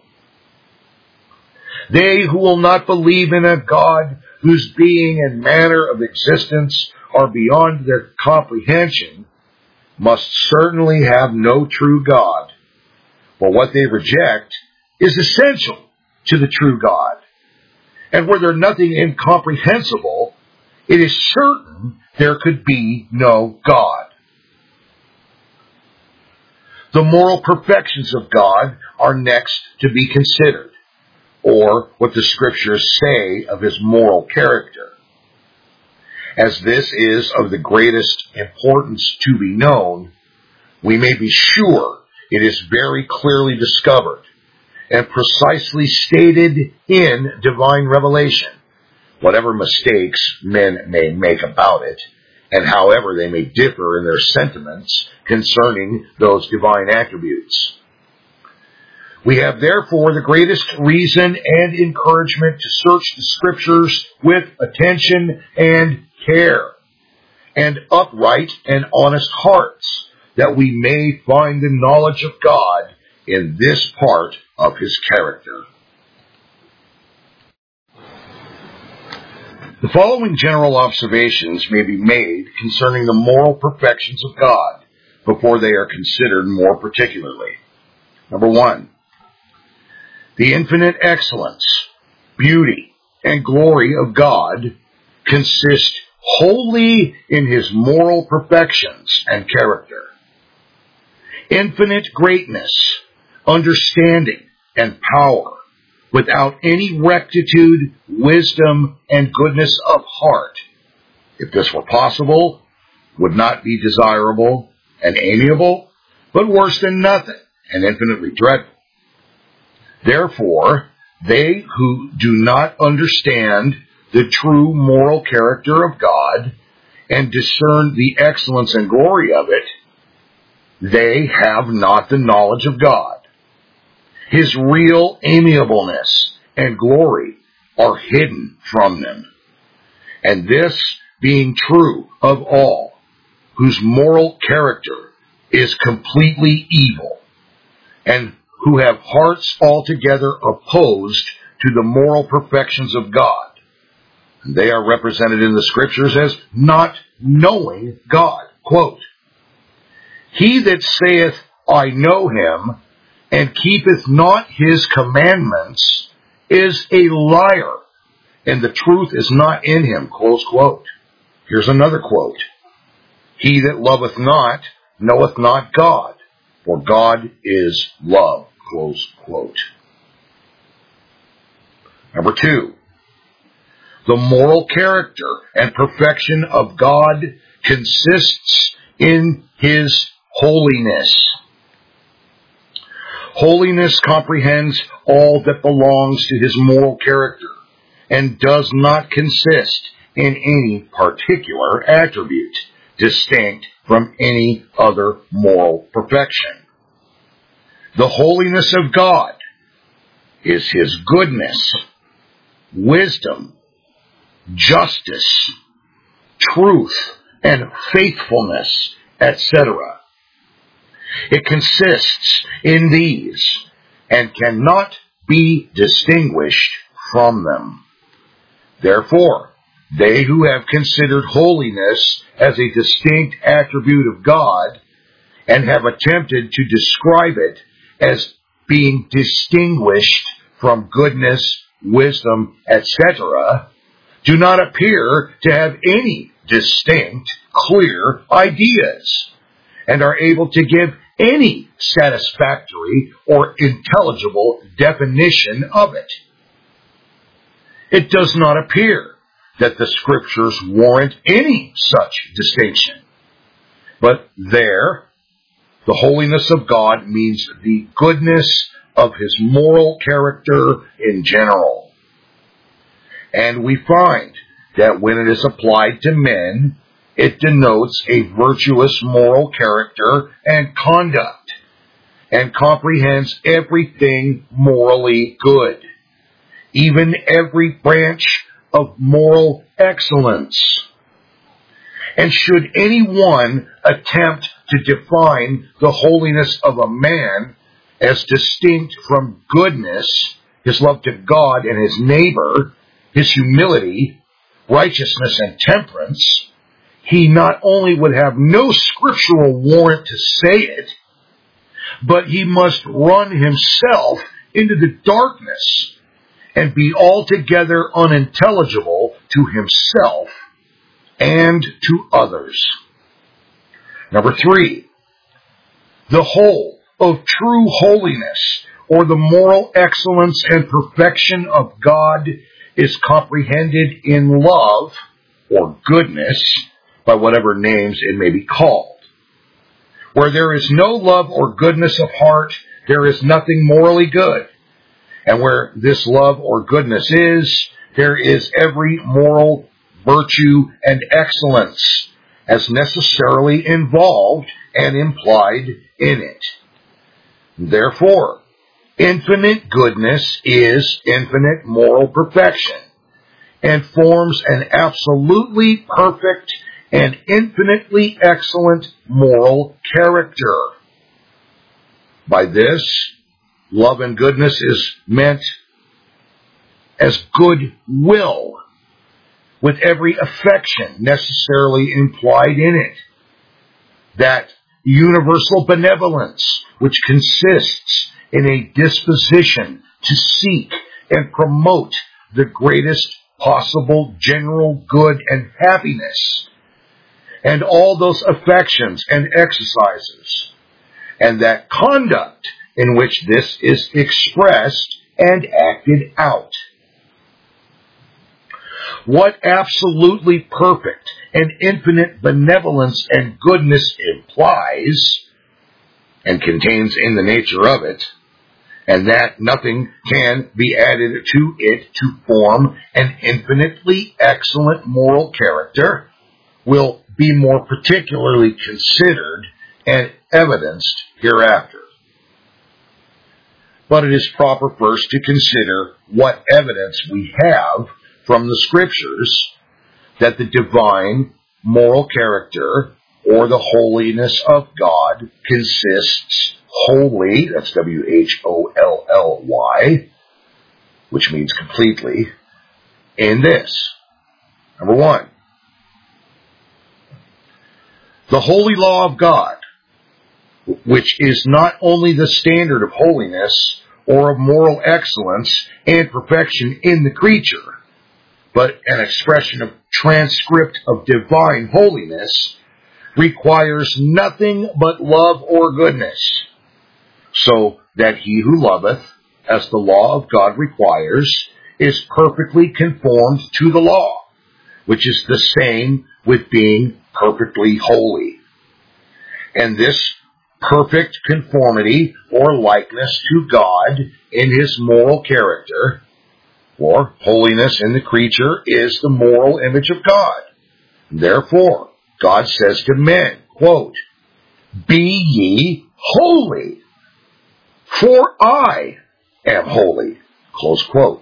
They who will not believe in a God whose being and manner of existence are beyond their comprehension must certainly have no true God. For what they reject is essential to the true God. And were there nothing incomprehensible, it is certain there could be no God. The moral perfections of God are next to be considered, or what the Scriptures say of His moral character. As this is of the greatest importance to be known, we may be sure it is very clearly discovered and precisely stated in divine revelation, whatever mistakes men may make about it, and however they may differ in their sentiments concerning those divine attributes. We have therefore the greatest reason and encouragement to search the Scriptures with attention and care, and upright and honest hearts, that we may find the knowledge of God in this part of His character. The following general observations may be made concerning the moral perfections of God before they are considered more particularly. Number 1. The infinite excellence, beauty, and glory of God consist wholly in His moral perfections and character. Infinite greatness, understanding, and power, without any rectitude, wisdom, and goodness of heart, if this were possible, would not be desirable and amiable, but worse than nothing and infinitely dreadful. Therefore, they who do not understand the true moral character of God and discern the excellence and glory of it, they have not the knowledge of God. His real amiableness and glory are hidden from them. And this being true of all, whose moral character is completely evil, and who have hearts altogether opposed to the moral perfections of God. And they are represented in the Scriptures as not knowing God. Quote, He that saith, I know Him, and keepeth not His commandments, is a liar, and the truth is not in him. Close quote. Here's another quote. He that loveth not, knoweth not God, for God is love. Close quote. Number 2. The moral character and perfection of God consists in His holiness. Holiness comprehends all that belongs to his moral character and does not consist in any particular attribute distinct from any other moral perfection. The holiness of God is his goodness, wisdom, justice, truth, and faithfulness, etc. It consists in these and cannot be distinguished from them. Therefore, they who have considered holiness as a distinct attribute of God and have attempted to describe it as being distinguished from goodness, wisdom, etc., do not appear to have any distinct, clear ideas, and are able to give any satisfactory or intelligible definition of it. It does not appear that the Scriptures warrant any such distinction, but there, the holiness of God means the goodness of his moral character in general. And we find that when it is applied to men, it denotes a virtuous moral character and conduct, and comprehends everything morally good, even every branch of moral excellence. And should anyone attempt to define the holiness of a man as distinct from goodness, his love to God and his neighbor, his humility, righteousness, and temperance, he not only would have no scriptural warrant to say it, but he must run himself into the darkness and be altogether unintelligible to himself and to others. Number 3, the whole of true holiness, or the moral excellence and perfection of God, is comprehended in love, or goodness, by whatever names it may be called. Where there is no love or goodness of heart, there is nothing morally good. And where this love or goodness is, there is every moral virtue and excellence, as necessarily involved and implied in it. Therefore, infinite goodness is infinite moral perfection, and forms an absolutely perfect and infinitely excellent moral character. By this, love and goodness is meant as good will, with every affection necessarily implied in it. That universal benevolence, which consists in a disposition to seek and promote the greatest possible general good and happiness, and all those affections and exercises, and that conduct in which this is expressed and acted out. What absolutely perfect and infinite benevolence and goodness implies, and contains in the nature of it, and that nothing can be added to it to form an infinitely excellent moral character, will be more particularly considered and evidenced hereafter. But it is proper first to consider what evidence we have from the Scriptures that the divine moral character, or the holiness of God, consists wholly, that's W-H-O-L-L-Y, which means completely, in this. Number 1, the holy law of God, which is not only the standard of holiness or of moral excellence and perfection in the creature, but an expression of transcript of divine holiness, requires nothing but love or goodness, so that he who loveth, as the law of God requires, is perfectly conformed to the law, which is the same with being perfectly holy. And this perfect conformity or likeness to God in his moral character, for holiness in the creature is the moral image of God. Therefore, God says to men, quote, "Be ye holy, for I am holy," close quote.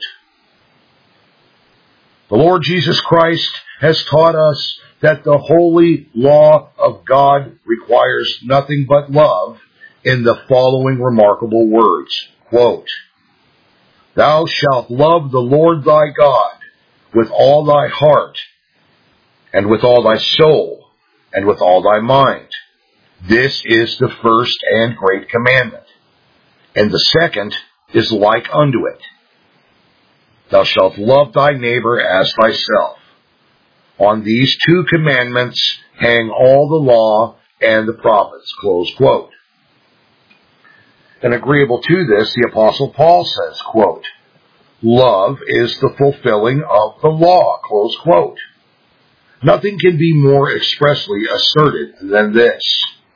The Lord Jesus Christ has taught us that the holy law of God requires nothing but love in the following remarkable words, quote, "Thou shalt love the Lord thy God with all thy heart, and with all thy soul, and with all thy mind. This is the first and great commandment. And the second is like unto it. Thou shalt love thy neighbor as thyself. On these two commandments hang all the law and the prophets," close quote. And agreeable to this, the Apostle Paul says, quote, "Love is the fulfilling of the law," close quote. Nothing can be more expressly asserted than this.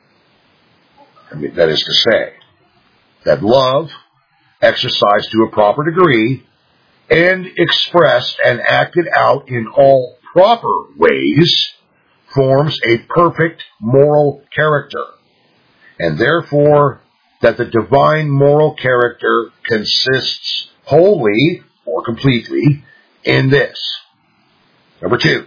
That is to say, that love, exercised to a proper degree, and expressed and acted out in all proper ways, forms a perfect moral character, and therefore that the divine moral character consists wholly or completely in this. Number 2.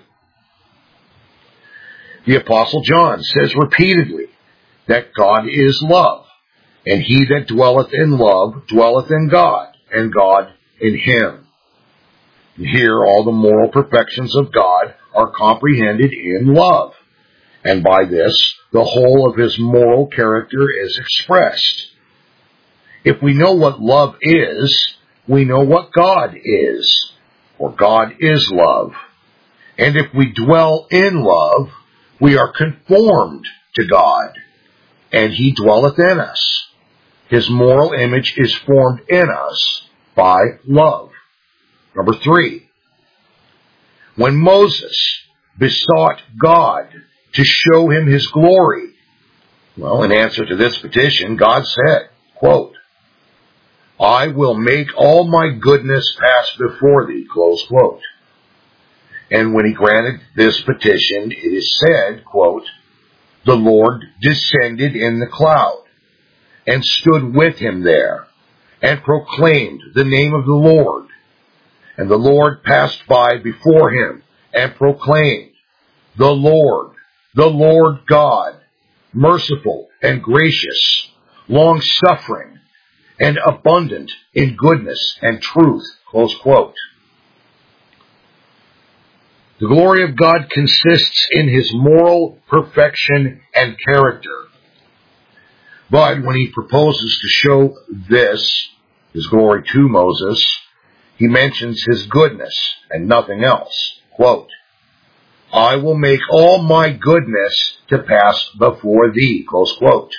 The Apostle John says repeatedly that God is love, and he that dwelleth in love dwelleth in God, and God in him. And here all the moral perfections of God are comprehended in love, and by this the whole of his moral character is expressed. If we know what love is, we know what God is, for God is love. And if we dwell in love, we are conformed to God, and he dwelleth in us. His moral image is formed in us by love. Number 3. When Moses besought God to show him his glory, well, in answer to this petition, God said, quote, "I will make all my goodness pass before thee," close quote. And when he granted this petition, it is said, quote, "The Lord descended in the cloud, and stood with him there, and proclaimed the name of the Lord. And the Lord passed by before him, and proclaimed, the Lord God, merciful and gracious, long-suffering, and abundant in goodness and truth," close quote. The glory of God consists in his moral perfection and character. But when he proposes to show his glory to Moses, he mentions his goodness and nothing else. Quote, "I will make all my goodness to pass before thee," close quote.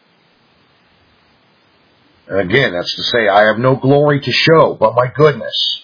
And again, that's to say, I have no glory to show but my goodness.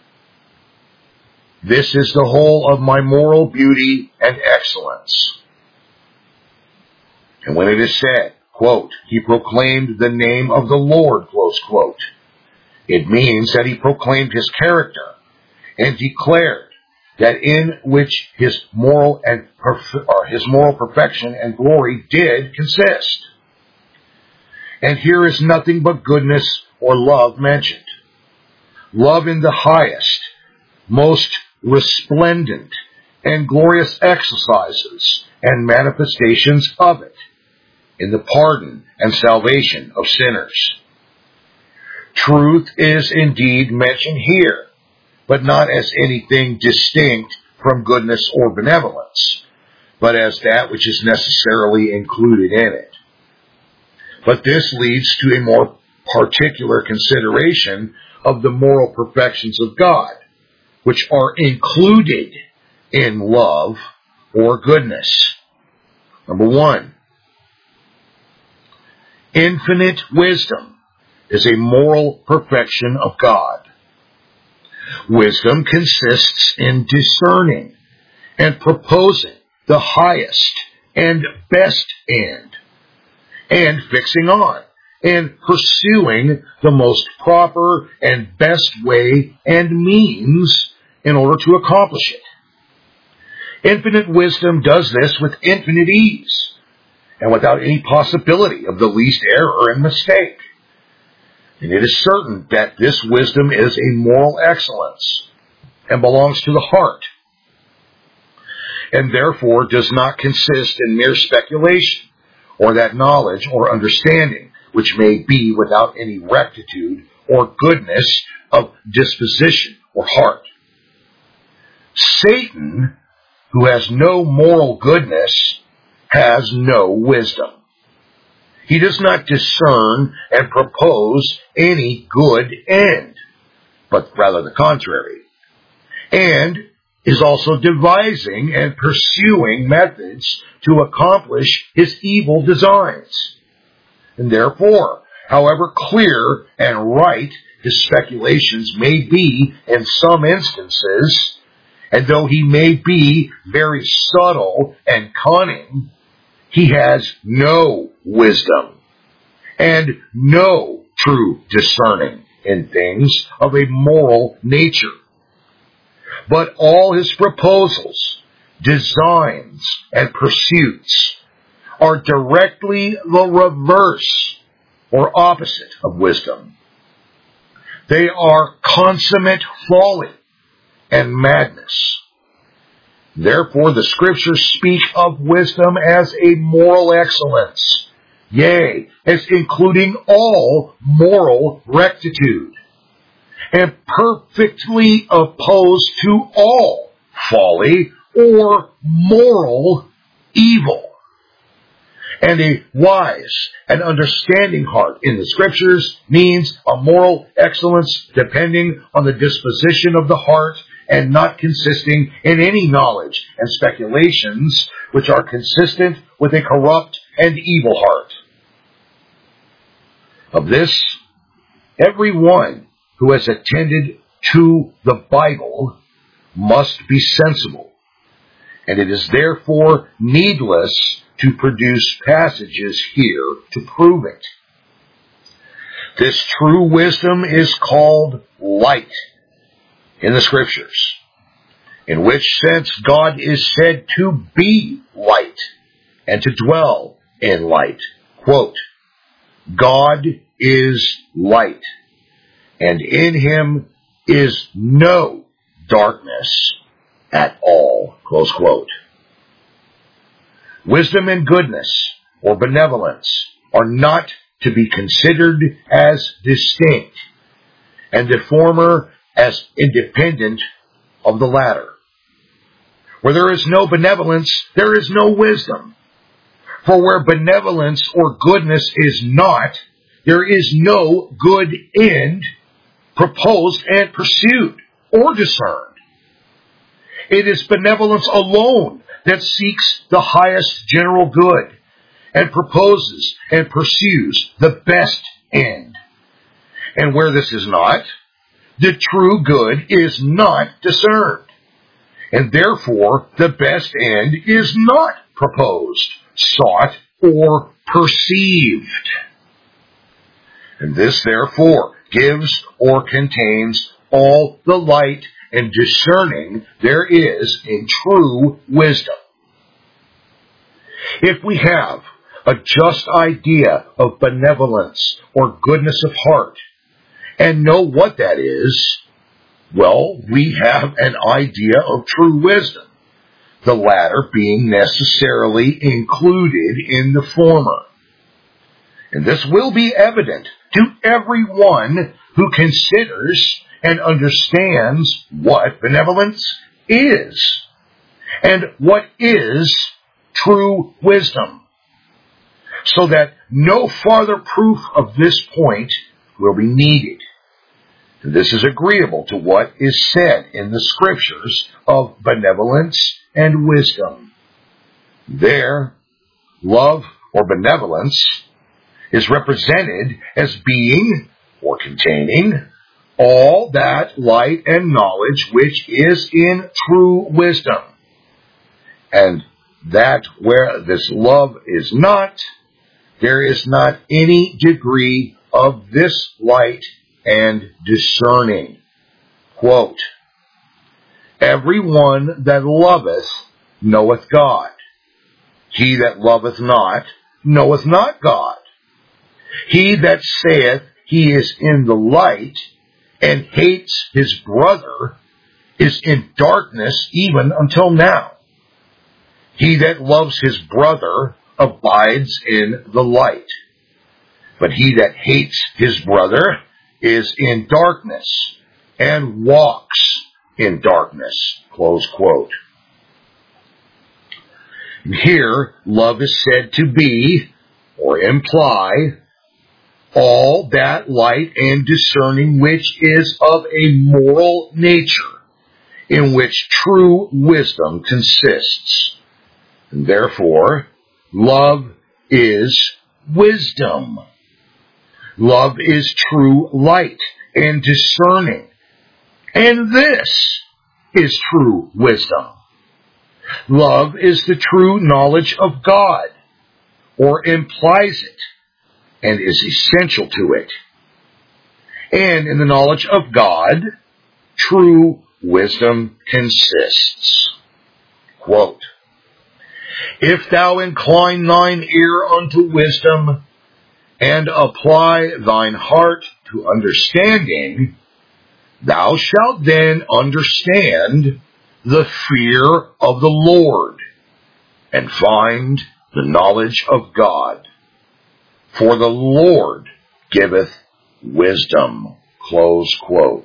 This is the whole of my moral beauty and excellence. And when it is said, quote, "He proclaimed the name of the Lord," close quote, it means that he proclaimed his character and declared that in which his moral perfection and glory did consist. And here is nothing but goodness or love mentioned. Love in the highest, most resplendent, and glorious exercises and manifestations of it in the pardon and salvation of sinners. Truth is indeed mentioned here, but not as anything distinct from goodness or benevolence, but as that which is necessarily included in it. But this leads to a more particular consideration of the moral perfections of God, which are included in love or goodness. Number 1, infinite wisdom is a moral perfection of God. Wisdom consists in discerning and proposing the highest and best end. and fixing on, and pursuing the most proper and best way and means in order to accomplish it. Infinite wisdom does this with infinite ease, and without any possibility of the least error and mistake. And it is certain that this wisdom is a moral excellence and belongs to the heart, and therefore does not consist in mere speculation, or that knowledge or understanding which may be without any rectitude or goodness of disposition or heart. Satan, who has no moral goodness, has no wisdom. He does not discern and propose any good end, but rather the contrary, and is also devising and pursuing methods to accomplish his evil designs. And therefore, however clear and right his speculations may be in some instances, and though he may be very subtle and cunning, he has no wisdom and no true discerning in things of a moral nature. But all his proposals, designs, and pursuits are directly the reverse or opposite of wisdom. They are consummate folly and madness. Therefore, the Scriptures speak of wisdom as a moral excellence, yea, as including all moral rectitude, and perfectly opposed to all folly or moral evil. And a wise and understanding heart in the Scriptures means a moral excellence depending on the disposition of the heart and not consisting in any knowledge and speculations which are consistent with a corrupt and evil heart. Of this, every one who has attended to the Bible must be sensible, and it is therefore needless to produce passages here to prove it. This true wisdom is called light in the Scriptures, in which sense God is said to be light and to dwell in light. Quote, God is light, and in him is no darkness at all. Close quote. Wisdom and goodness or benevolence are not to be considered as distinct, and the former as independent of the latter. Where there is no benevolence, there is no wisdom. For where benevolence or goodness is not, there is no good end proposed and pursued or discerned. It is benevolence alone that seeks the highest general good and proposes and pursues the best end. And where this is not, the true good is not discerned, and therefore the best end is not proposed, sought, or perceived. And this, therefore, gives or contains all the light and discerning there is in true wisdom. If we have a just idea of benevolence or goodness of heart, and know what that is, well, we have an idea of true wisdom, the latter being necessarily included in the former. And this will be evident to everyone who considers and understands what benevolence is, and what is true wisdom, so that no farther proof of this point will be needed. And this is agreeable to what is said in the Scriptures of benevolence and wisdom. There, love or benevolence is represented as being or containing all that light and knowledge which is in true wisdom, and that where this love is not, there is not any degree of this light and discerning. Quote, everyone that loveth knoweth God. He that loveth not knoweth not God. He that saith he is in the light and hates his brother is in darkness even until now. He that loves his brother abides in the light, but he that hates his brother is in darkness and walks in darkness. Close quote. And here, love is said to be, or imply, all that light and discerning which is of a moral nature, in which true wisdom consists. And therefore, love is wisdom. Love is true light and discerning. And this is true wisdom. Love is the true knowledge of God, or implies it, and is essential to it. And in the knowledge of God, true wisdom consists. Quote, if thou incline thine ear unto wisdom, and apply thine heart to understanding, thou shalt then understand the fear of the Lord, and find the knowledge of God. For the Lord giveth wisdom. Close quote.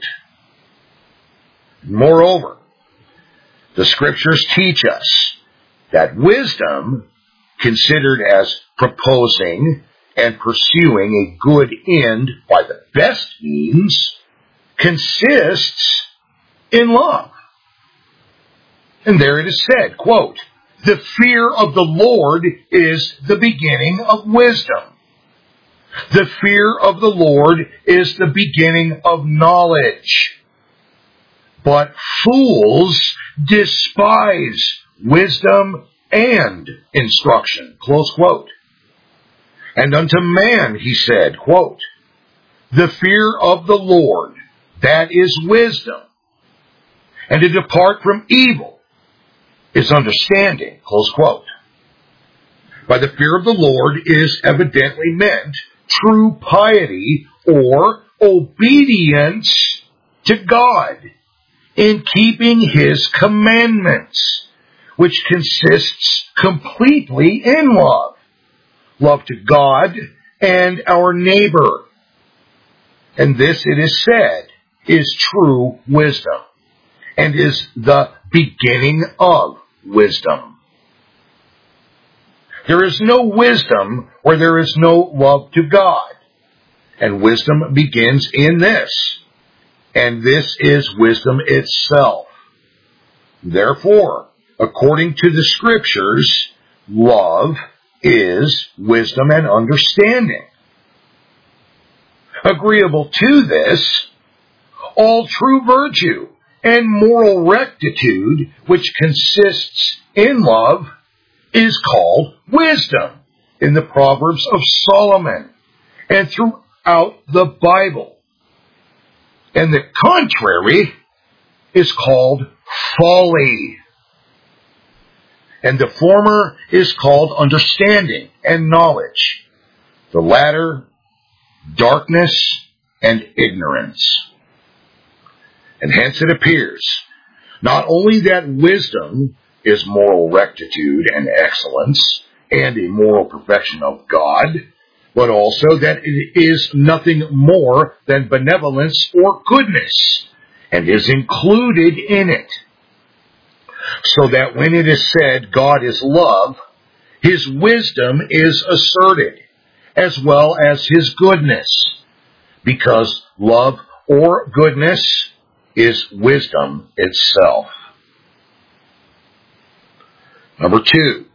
Moreover, the Scriptures teach us that wisdom, considered as proposing and pursuing a good end by the best means, consists in love. And there it is said, quote, the fear of the Lord is the beginning of wisdom. The fear of the Lord is the beginning of knowledge. But fools despise wisdom and instruction. Close quote. And unto man he said, quote, the fear of the Lord, that is wisdom. And to depart from evil is understanding. Close quote. By the fear of the Lord is evidently meant true piety or obedience to God in keeping His commandments, which consists completely in love. Love to God and our neighbor. And this, it is said, is true wisdom, and is the beginning of wisdom. There is no wisdom where there is no love to God. And wisdom begins in this. And this is wisdom itself. Therefore, according to the Scriptures, love is wisdom and understanding. Agreeable to this, all true virtue and moral rectitude, which consists in love, is called wisdom in the Proverbs of Solomon and throughout the Bible. And the contrary is called folly. And the former is called understanding and knowledge. The latter, darkness and ignorance. And hence it appears not only that wisdom is moral rectitude and excellence and a moral perfection of God, but also that it is nothing more than benevolence or goodness, and is included in it. So that when it is said God is love, His wisdom is asserted, as well as His goodness, because love or goodness is wisdom itself. Number 2,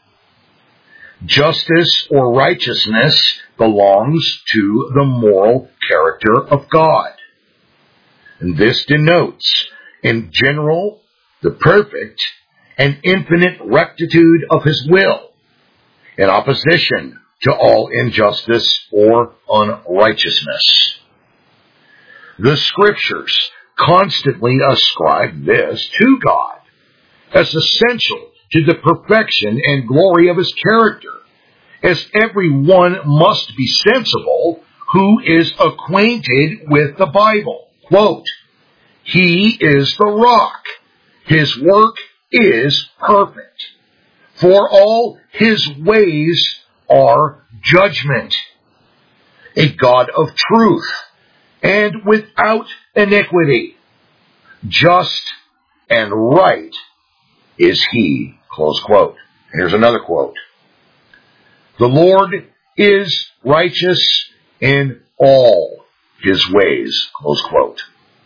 justice or righteousness belongs to the moral character of God. And this denotes, in general, the perfect and infinite rectitude of His will, in opposition to all injustice or unrighteousness. The Scriptures constantly ascribe this to God as essential to the perfection and glory of His character, as everyone must be sensible who is acquainted with the Bible. Quote, He is the rock. His work is perfect. For all His ways are judgment. A God of truth and without iniquity. Just and right is He. Close quote. Here's another quote. The Lord is righteous in all His ways. Close quote.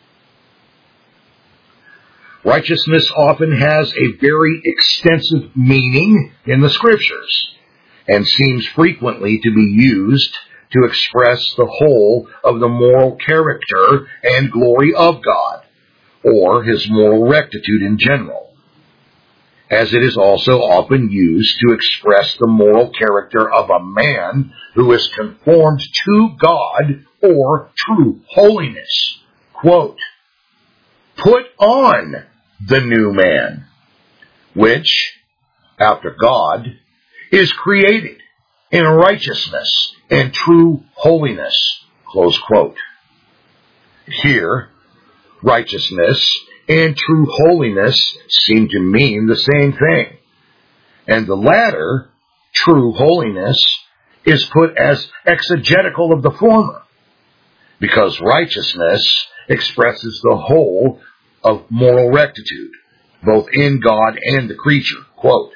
Righteousness often has a very extensive meaning in the Scriptures and seems frequently to be used to express the whole of the moral character and glory of God, or His moral rectitude in general, as it is also often used to express the moral character of a man who is conformed to God or true holiness. Quote, Put on the new man, which, after God, is created in righteousness and true holiness. Close quote. Here, righteousness and true holiness seem to mean the same thing, and the latter, true holiness, is put as exegetical of the former, because righteousness expresses the whole of moral rectitude, both in God and the creature. Quote,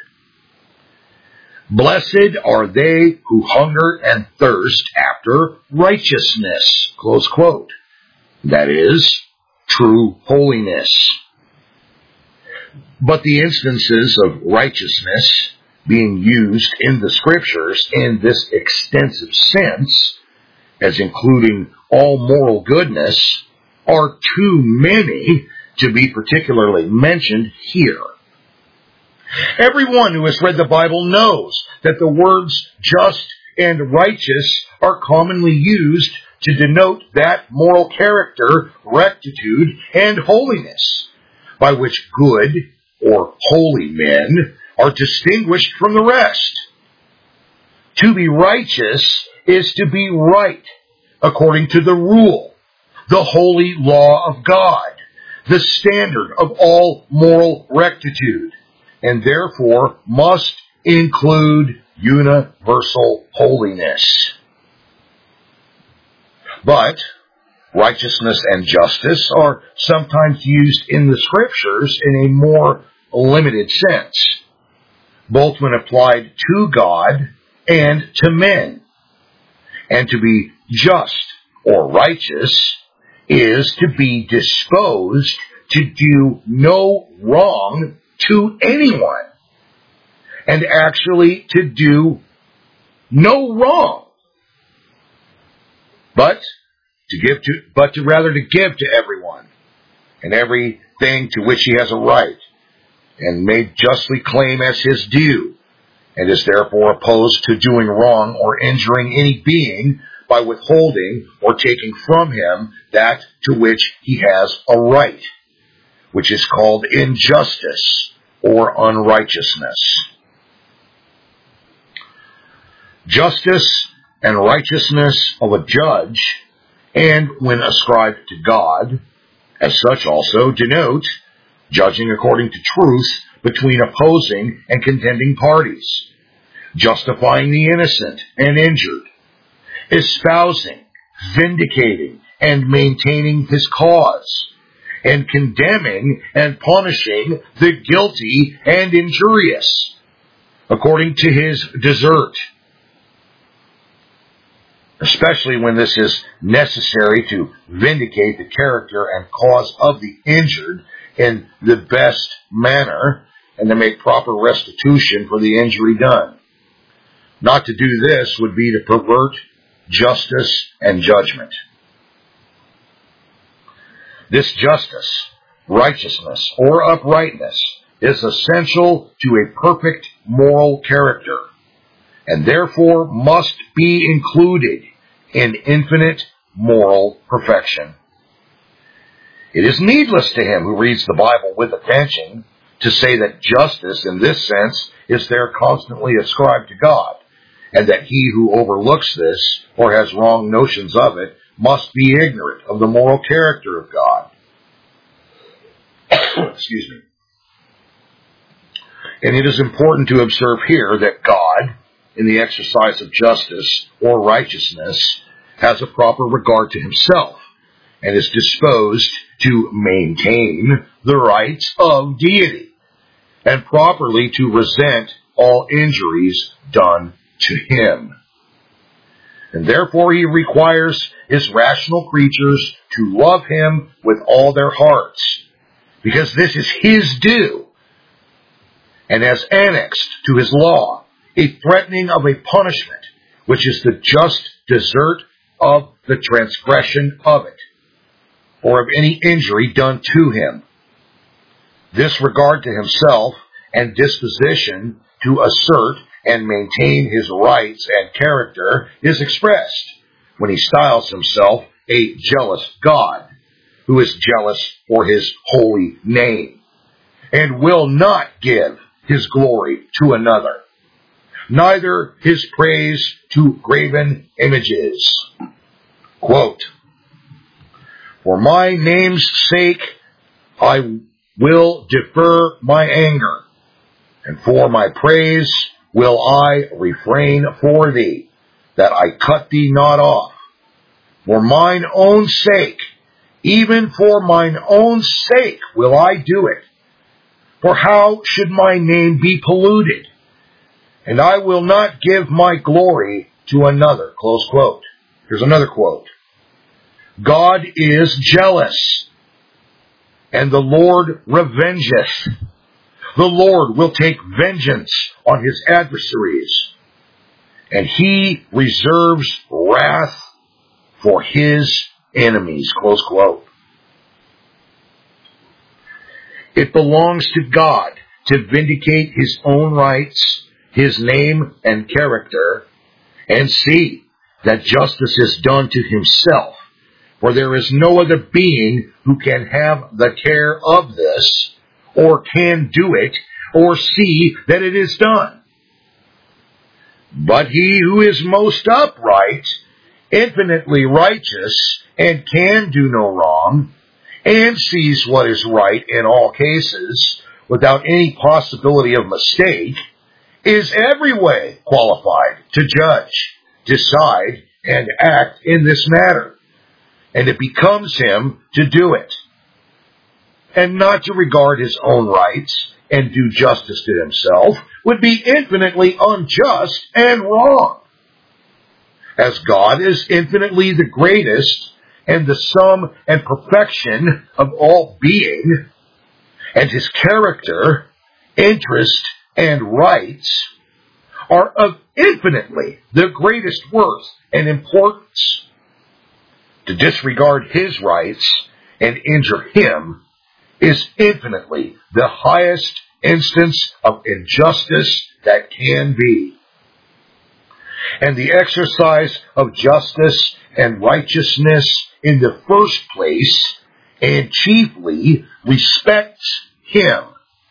Blessed are they who hunger and thirst after righteousness. Close quote. That is, true holiness. But the instances of righteousness being used in the Scriptures in this extensive sense, as including all moral goodness, are too many to be particularly mentioned here. Everyone who has read the Bible knows that the words just and righteous are commonly used to denote that moral character, rectitude, and holiness, by which good or holy men are distinguished from the rest. To be righteous is to be right, according to the rule, the holy law of God, the standard of all moral rectitude, and therefore must include universal holiness. But righteousness and justice are sometimes used in the Scriptures in a more limited sense, both when applied to God and to men. And to be just or righteous is to be disposed to do no wrong to anyone, and actually to do no wrong, but rather to give to everyone and everything to which he has a right, and may justly claim as his due, and is therefore opposed to doing wrong or injuring any being by withholding or taking from him that to which he has a right, which is called injustice or unrighteousness. Justice and righteousness of a judge, and when ascribed to God, as such also denote judging according to truth between opposing and contending parties, justifying the innocent and injured, espousing, vindicating, and maintaining his cause, and condemning and punishing the guilty and injurious, according to his desert, especially when this is necessary to vindicate the character and cause of the injured in the best manner, and to make proper restitution for the injury done. Not to do this would be to pervert justice and judgment. This justice, righteousness, or uprightness is essential to a perfect moral character, and therefore must be included in infinite moral perfection. It is needless to him who reads the Bible with attention to say that justice in this sense is there constantly ascribed to God, and that he who overlooks this or has wrong notions of it must be ignorant of the moral character of God. Excuse me. And it is important to observe here that God, in the exercise of justice or righteousness, has a proper regard to himself and is disposed to maintain the rights of deity and properly to resent all injuries done to him. And therefore he requires his rational creatures to love him with all their hearts, because this is his due, and has annexed to his law a threatening of a punishment, which is the just desert of the transgression of it, or of any injury done to him. This regard to himself and disposition to assert and maintain his rights and character is expressed when he styles himself a jealous God, who is jealous for his holy name, and will not give his glory to another, neither his praise to graven images. Quote, "For my name's sake I will defer my anger, and for my praise will I refrain for thee, that I cut thee not off. For mine own sake, even for mine own sake will I do it. For how should my name be polluted? And I will not give my glory to another." Close quote. Here's another quote. "God is jealous, and the Lord revengeth. The Lord will take vengeance on his adversaries, and he reserves wrath for his enemies." Close quote. It belongs to God to vindicate his own rights, his name and character, and see that justice is done to himself, for there is no other being who can have the care of this, or can do it, or see that it is done. But he who is most upright, infinitely righteous, and can do no wrong, and sees what is right in all cases, without any possibility of mistake, is every way qualified to judge, decide, and act in this matter. And it becomes him to do it, and not to regard his own rights and do justice to himself would be infinitely unjust and wrong. As God is infinitely the greatest and the sum and perfection of all being, and his character, interest, and rights are of infinitely the greatest worth and importance. To disregard his rights and injure him is infinitely the highest instance of injustice that can be. And the exercise of justice and righteousness in the first place and chiefly respects him.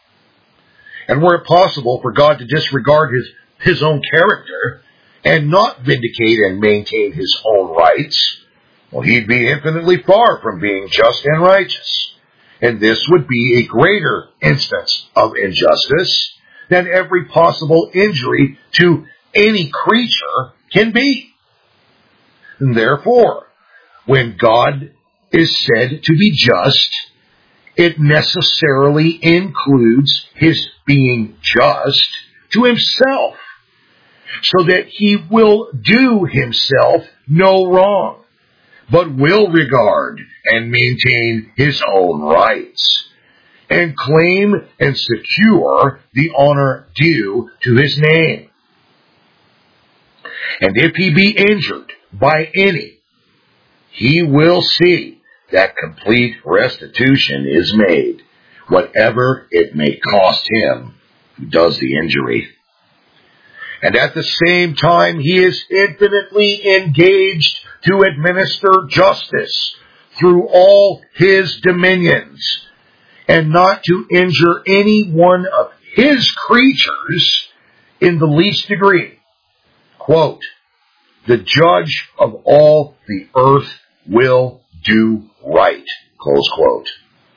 And were it possible for God to disregard his own character and not vindicate and maintain his own rights, well, he'd be infinitely far from being just and righteous. And this would be a greater instance of injustice than every possible injury to any creature can be. And therefore, when God is said to be just, it necessarily includes his being just to himself, so that he will do himself no wrong, but will regard and maintain his own rights, and claim and secure the honor due to his name. And if he be injured by any, he will see that complete restitution is made, whatever it may cost him who does the injury. And at the same time, he is infinitely engaged to administer justice through all his dominions, and not to injure any one of his creatures in the least degree. Quote, "The judge of all the earth will do right." Close quote.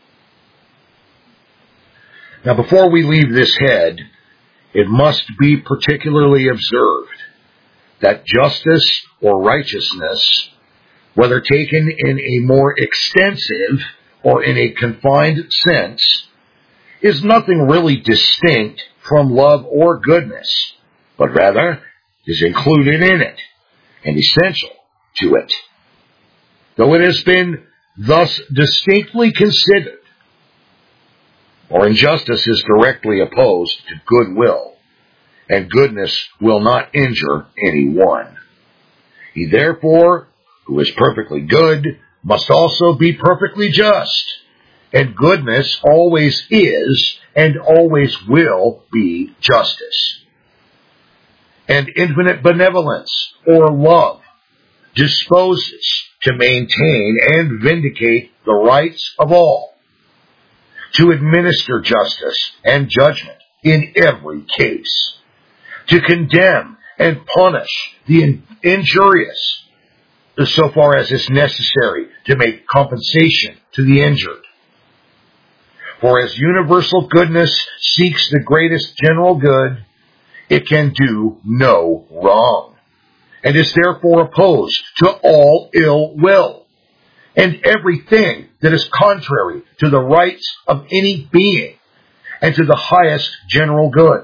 Now, before we leave this head, it must be particularly observed that justice or righteousness, whether taken in a more extensive or in a confined sense, is nothing really distinct from love or goodness, but rather is included in it and essential to it. Though it has been thus distinctly considered, or injustice is directly opposed to goodwill, and goodness will not injure anyone. He therefore, who is perfectly good, must also be perfectly just, and goodness always is and always will be justice. And infinite benevolence, or love, disposes to maintain and vindicate the rights of all, to administer justice and judgment in every case, to condemn and punish the injurious, so far as is necessary to make compensation to the injured. For as universal goodness seeks the greatest general good, it can do no wrong, and is therefore opposed to all ill will, and everything that is contrary to the rights of any being, and to the highest general good.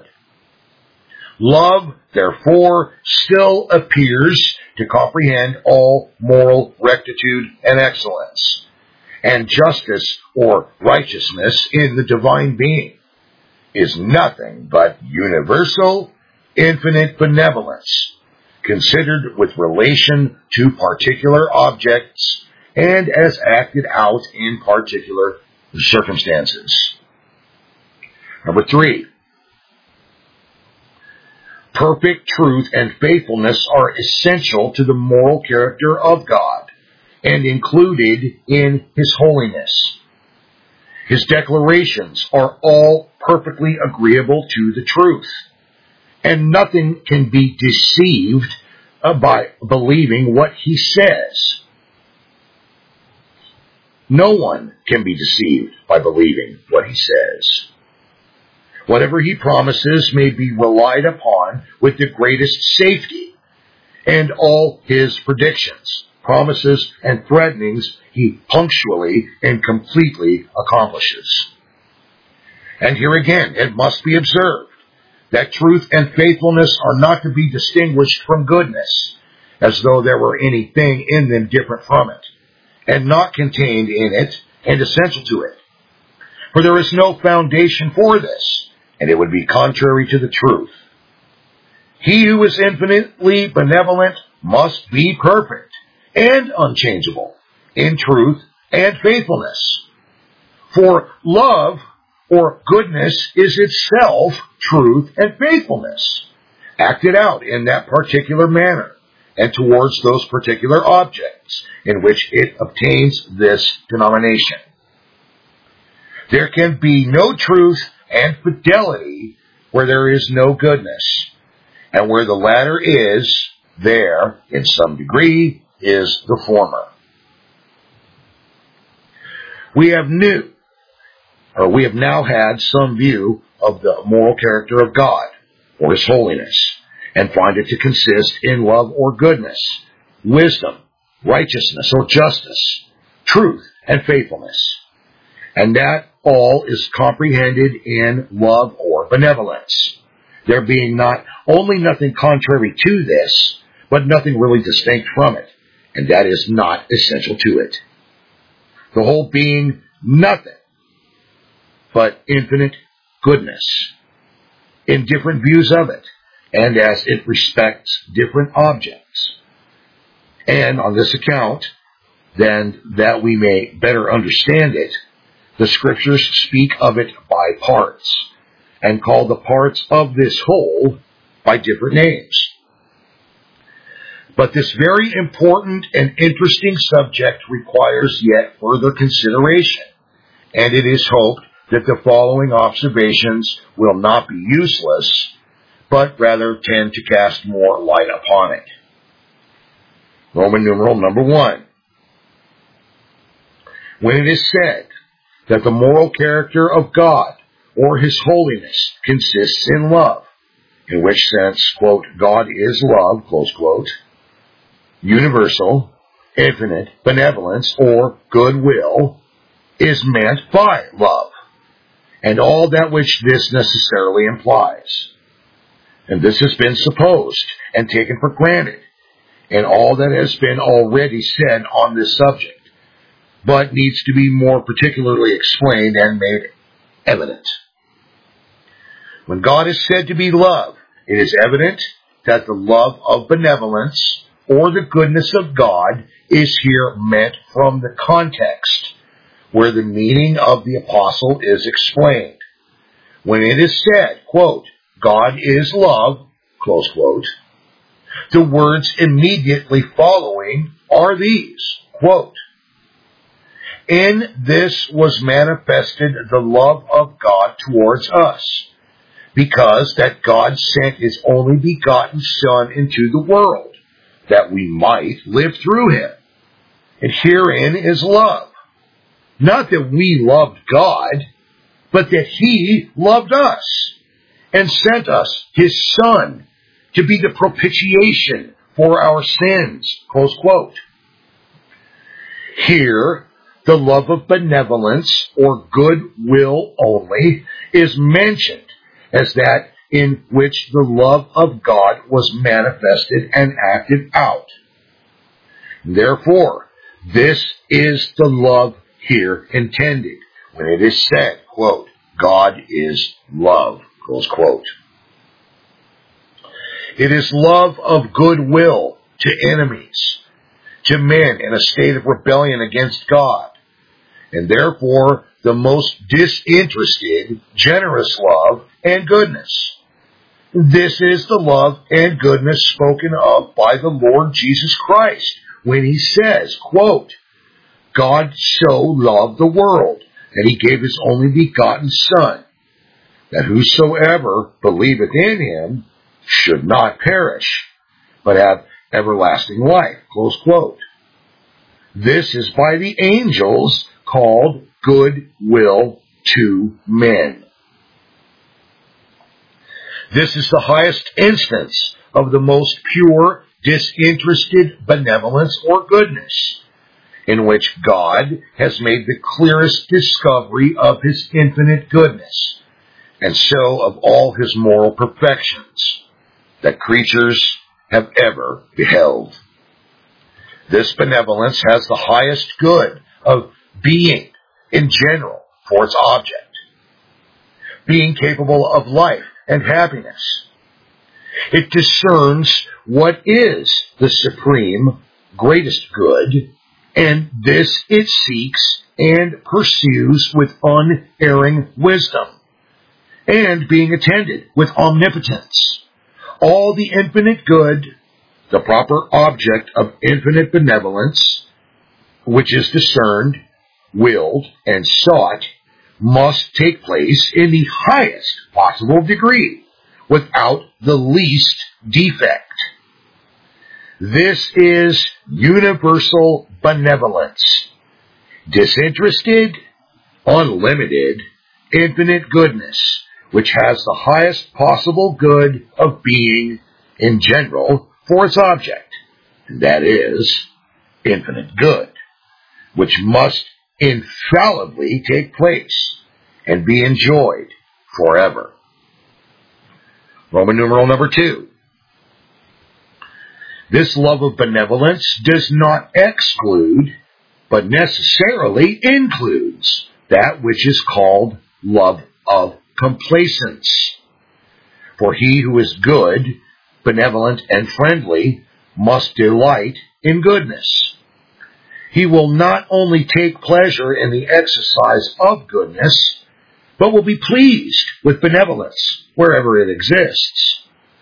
Love, therefore, still appears to comprehend all moral rectitude and excellence, and justice or righteousness in the divine being is nothing but universal, infinite benevolence, considered with relation to particular objects and as acted out in particular circumstances. Number 3. Perfect truth and faithfulness are essential to the moral character of God and included in His holiness. His declarations are all perfectly agreeable to the truth, and nothing can be deceived by believing what He says. No one can be deceived by believing what He says. Whatever He promises may be relied upon with the greatest safety, and all His predictions, promises, and threatenings He punctually and completely accomplishes. And here again, it must be observed that truth and faithfulness are not to be distinguished from goodness, as though there were anything in them different from it, and not contained in it and essential to it. For there is no foundation for this, and it would be contrary to the truth. He who is infinitely benevolent must be perfect and unchangeable in truth and faithfulness. For love or goodness is itself truth and faithfulness, acted out in that particular manner and towards those particular objects in which it obtains this denomination. There can be no truth and fidelity where there is no goodness, and where the latter is, there, in some degree, is the former. We have now had some view of the moral character of God, or His holiness, and find it to consist in love or goodness, wisdom, righteousness or justice, truth and faithfulness, and that all is comprehended in love or benevolence, there being not only nothing contrary to this, but nothing really distinct from it, and that is not essential to it. The whole being nothing but infinite goodness, in different views of it, and as it respects different objects. And on this account, then that we may better understand it, the Scriptures speak of it by parts, and call the parts of this whole by different names. But this very important and interesting subject requires yet further consideration, and it is hoped that the following observations will not be useless, but rather tend to cast more light upon it. Roman numeral number 1. When it is said that the moral character of God or His holiness consists in love, in which sense, quote, God is love, close quote, universal, infinite benevolence or goodwill is meant by love, and all that which this necessarily implies. And this has been supposed and taken for granted, and all that has been already said on this subject, but needs to be more particularly explained and made evident. When God is said to be love, it is evident that the love of benevolence or the goodness of God is here meant from the context where the meaning of the apostle is explained. When it is said, quote, God is love, close quote, the words immediately following are these, quote, in this was manifested the love of God towards us, because that God sent His only begotten Son into the world, that we might live through Him. And herein is love. Not that we loved God, but that He loved us, and sent us His Son to be the propitiation for our sins, close quote. Here, the love of benevolence or goodwill only is mentioned as that in which the love of God was manifested and acted out. Therefore, this is the love here intended when it is said, quote, God is love, close quote. It is love of goodwill to enemies, to men in a state of rebellion against God, and therefore the most disinterested, generous love and goodness. This is the love and goodness spoken of by the Lord Jesus Christ when He says, quote, God so loved the world that He gave His only begotten Son, that whosoever believeth in Him should not perish, but have everlasting life, close quote. This is by the angels called goodwill to men. This is the highest instance of the most pure, disinterested benevolence or goodness, in which God has made the clearest discovery of His infinite goodness, and so of all His moral perfections that creatures have ever beheld. This benevolence has the highest good of being in general for its object, being capable of life and happiness. It discerns what is the supreme, greatest good, and this it seeks and pursues with unerring wisdom, and being attended with omnipotence. All the infinite good, the proper object of infinite benevolence, which is discerned, willed, and sought, must take place in the highest possible degree, without the least defect. This is universal benevolence, disinterested, unlimited, infinite goodness, which has the highest possible good of being, in general, for its object, and that is infinite good, which must infallibly take place and be enjoyed forever. Roman numeral number 2. This love of benevolence does not exclude, but necessarily includes that which is called love of complacence. For he who is good, benevolent, and friendly must delight in goodness. He will not only take pleasure in the exercise of goodness, but will be pleased with benevolence wherever it exists.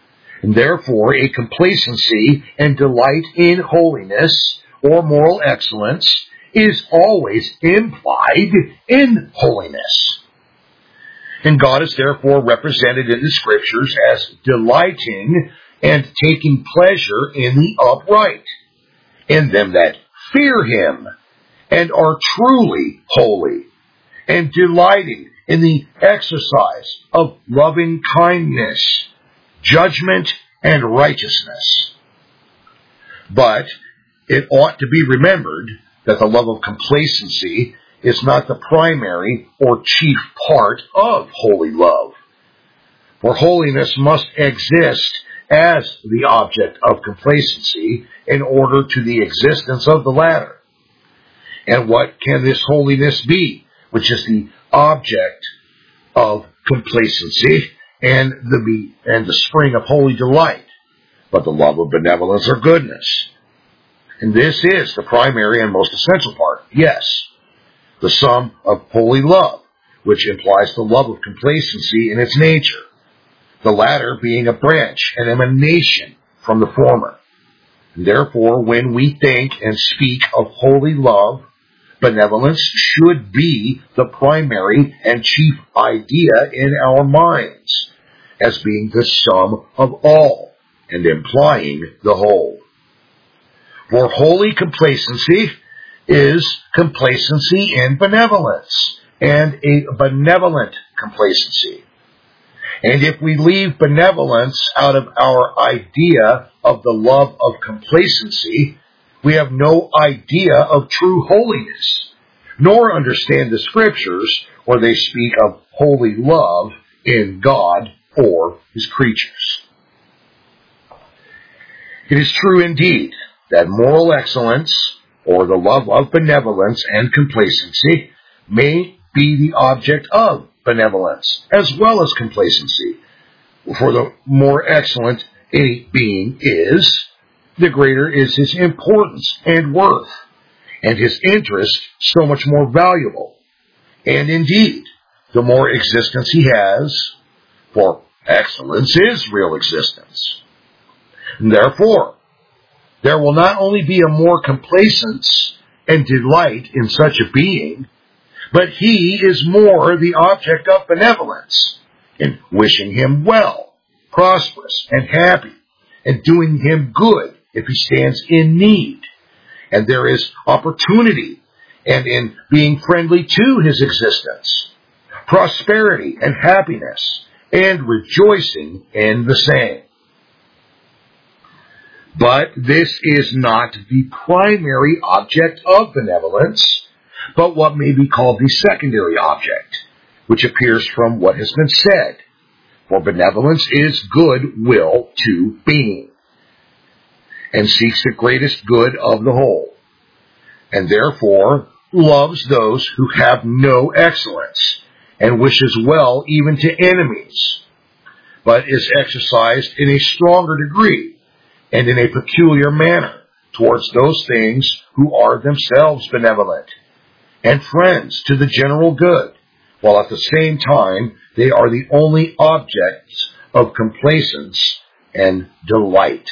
And therefore, a complacency and delight in holiness or moral excellence is always implied in holiness. And God is therefore represented in the Scriptures as delighting and taking pleasure in the upright, in them that fear Him and are truly holy, and delighting in the exercise of loving kindness, judgment, and righteousness. But it ought to be remembered that the love of complacency is not the primary or chief part of holy love. For holiness must exist as the object of complacency in order to the existence of the latter. And what can this holiness be, which is the object of complacency and the spring of holy delight, but the love of benevolence or goodness? And this is the primary and most essential part. Yes, the sum of holy love, which implies the love of complacency in its nature, the latter being a branch, an emanation from the former. And therefore, when we think and speak of holy love, benevolence should be the primary and chief idea in our minds, as being the sum of all and implying the whole. For holy complacency is complacency in benevolence, and a benevolent complacency. And if we leave benevolence out of our idea of the love of complacency, we have no idea of true holiness, nor understand the Scriptures where they speak of holy love in God or His creatures. It is true indeed that moral excellence, or the love of benevolence and complacency, may be the object of benevolence as well as complacency. For the more excellent a being is, the greater is his importance and worth, and his interest so much more valuable. And indeed, the more existence he has, for excellence is real existence. And therefore, there will not only be a more complacence and delight in such a being, but he is more the object of benevolence in wishing him well, prosperous, and happy, and doing him good if he stands in need. And there is opportunity, and in being friendly to his existence, prosperity and happiness, and rejoicing in the same. But this is not the primary object of benevolence, but what may be called the secondary object, which appears from what has been said. For benevolence is good will to being, and seeks the greatest good of the whole, and therefore loves those who have no excellence, and wishes well even to enemies, but is exercised in a stronger degree, and in a peculiar manner, towards those things who are themselves benevolent, and friends to the general good, while at the same time they are the only objects of complacence and delight.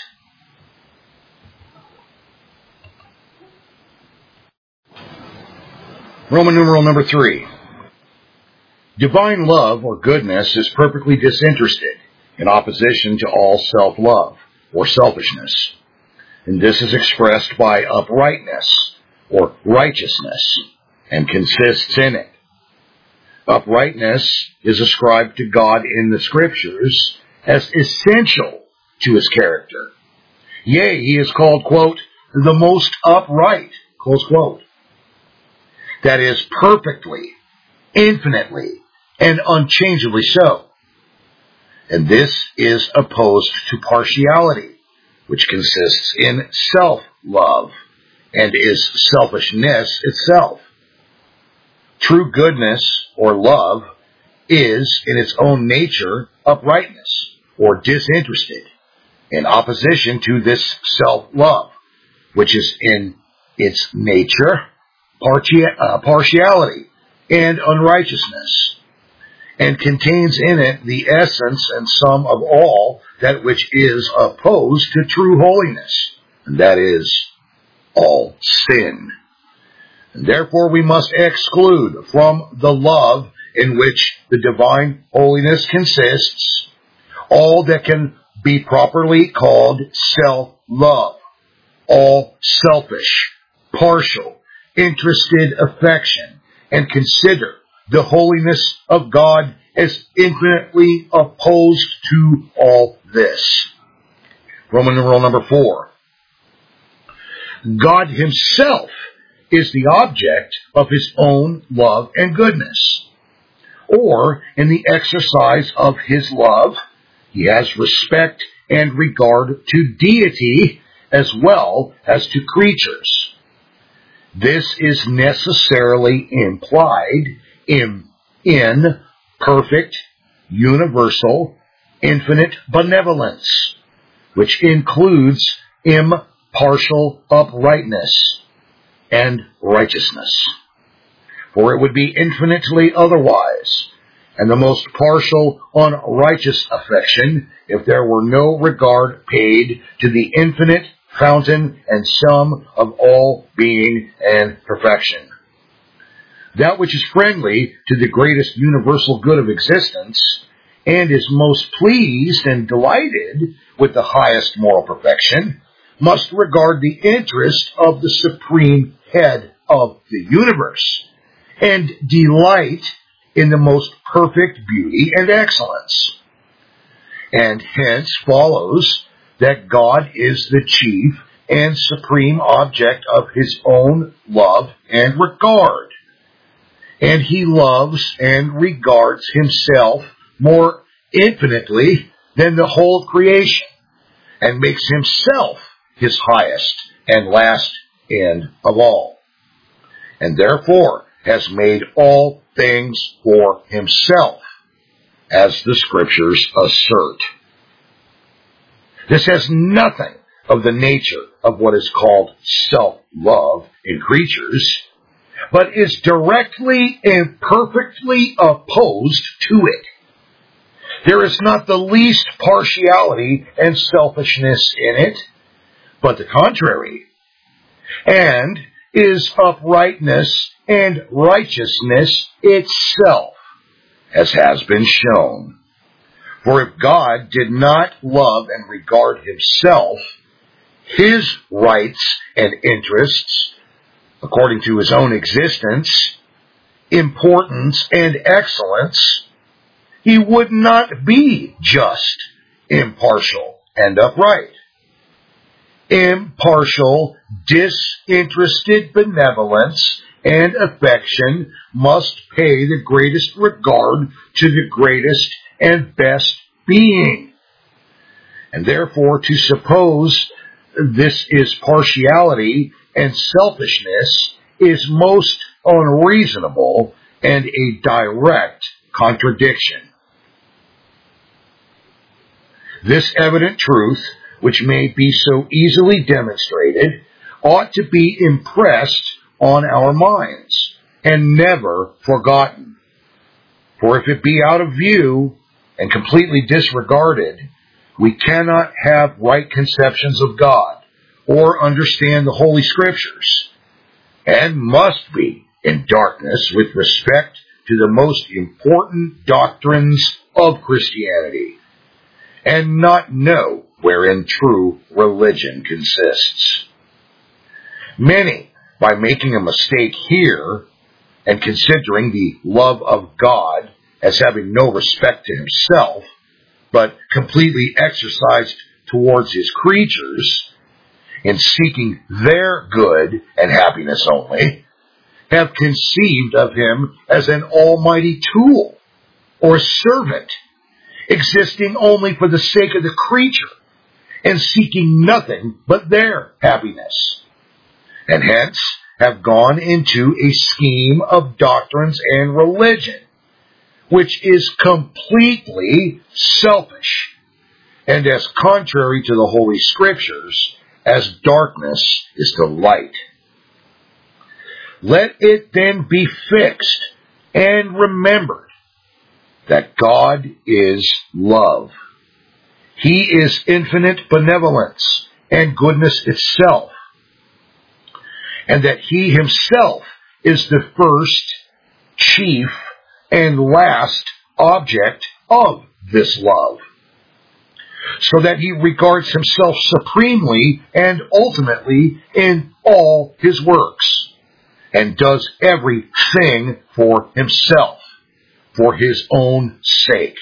Roman numeral number 3. Divine love or goodness is perfectly disinterested, in opposition to all self-love or selfishness. And this is expressed by uprightness or righteousness, and consists in it. Uprightness is ascribed to God in the Scriptures as essential to His character. Yea, He is called, quote, the most upright, close quote. That is, perfectly, infinitely, and unchangeably so. And this is opposed to partiality, which consists in self-love, and is selfishness itself. True goodness, or love, is, in its own nature, uprightness, or disinterested, in opposition to this self-love, which is in its nature partiality and unrighteousness, and contains in it the essence and sum of all that which is opposed to true holiness, and that is all sin. And therefore we must exclude from the love in which the divine holiness consists all that can be properly called self-love, all selfish, partial, interested affection, and consider the holiness of God as infinitely opposed to all this. Roman numeral number 4. God himself is the object of his own love and goodness. Or, in the exercise of his love, he has respect and regard to deity as well as to creatures. This is necessarily implied in perfect, universal, infinite benevolence, which includes impartial uprightness and righteousness. For it would be infinitely otherwise, and the most partial, unrighteous affection, if there were no regard paid to the infinite fountain and sum of all being and perfection. That which is friendly to the greatest universal good of existence, and is most pleased and delighted with the highest moral perfection, must regard the interest of the supreme head of the universe, and delight in the most perfect beauty and excellence. And hence follows that God is the chief and supreme object of his own love and regard. And he loves and regards himself more infinitely than the whole creation, and makes himself his highest and last end of all, and therefore has made all things for himself, as the Scriptures assert. This has nothing of the nature of what is called self-love in creatures, but is directly and perfectly opposed to it. There is not the least partiality and selfishness in it, but the contrary, and is uprightness and righteousness itself, as has been shown. For if God did not love and regard himself, his rights and interests, according to his own existence, importance, and excellence, he would not be just, impartial, and upright. Impartial, disinterested benevolence and affection must pay the greatest regard to the greatest and best being. And therefore, to suppose this is partiality and selfishness is most unreasonable and a direct contradiction. This evident truth, which may be so easily demonstrated, ought to be impressed on our minds and never forgotten. For if it be out of view and completely disregarded, we cannot have right conceptions of God or understand the Holy Scriptures, and must be in darkness with respect to the most important doctrines of Christianity, and not know wherein true religion consists. Many, by making a mistake here, and considering the love of God as having no respect to himself, but completely exercised towards his creatures, in seeking their good and happiness only, have conceived of him as an almighty tool or servant, existing only for the sake of the creature, and seeking nothing but their happiness, and hence have gone into a scheme of doctrines and religion, which is completely selfish, and as contrary to the Holy Scriptures as darkness is to light. Let it then be fixed and remembered that God is love. He is infinite benevolence and goodness itself, and that He Himself is the first, chief, and last object of this love, so that He regards Himself supremely and ultimately in all His works, and does everything for Himself, for His own sake.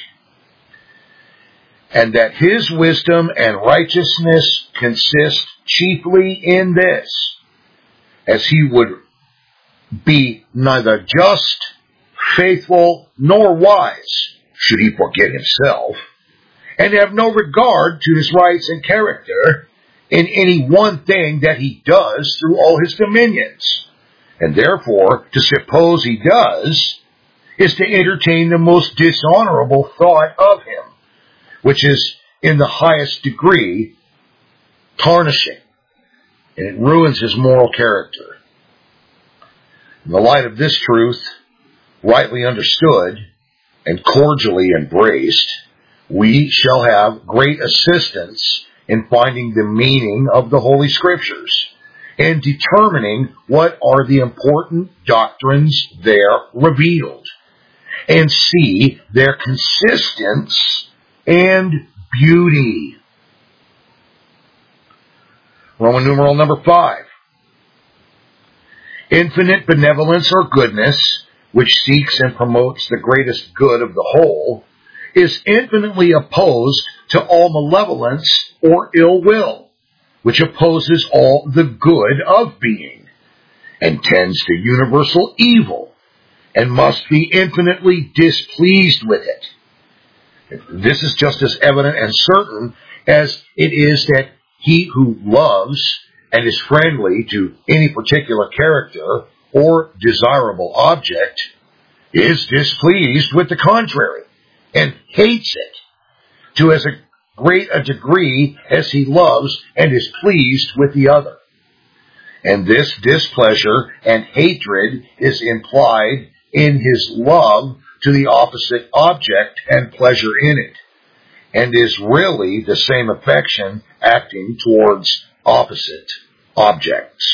And that His wisdom and righteousness consist chiefly in this, as He would be neither just, faithful, nor wise, should He forget Himself, and have no regard to His rights and character in any one thing that He does through all His dominions. And therefore, to suppose He does, is to entertain the most dishonorable thought of Him, which is in the highest degree tarnishing, and it ruins His moral character. In the light of this truth, rightly understood and cordially embraced, we shall have great assistance in finding the meaning of the Holy Scriptures and determining what are the important doctrines there revealed, and see their consistence and beauty. Roman numeral number 5. Infinite benevolence or goodness, which seeks and promotes the greatest good of the whole, is infinitely opposed to all malevolence or ill will, which opposes all the good of being, and tends to universal evil, and must be infinitely displeased with it. This is just as evident and certain as it is that he who loves and is friendly to any particular character or desirable object is displeased with the contrary and hates it to as great a degree as he loves and is pleased with the other. And this displeasure and hatred is implied in his love to the opposite object and pleasure in it, and is really the same affection acting towards opposite objects.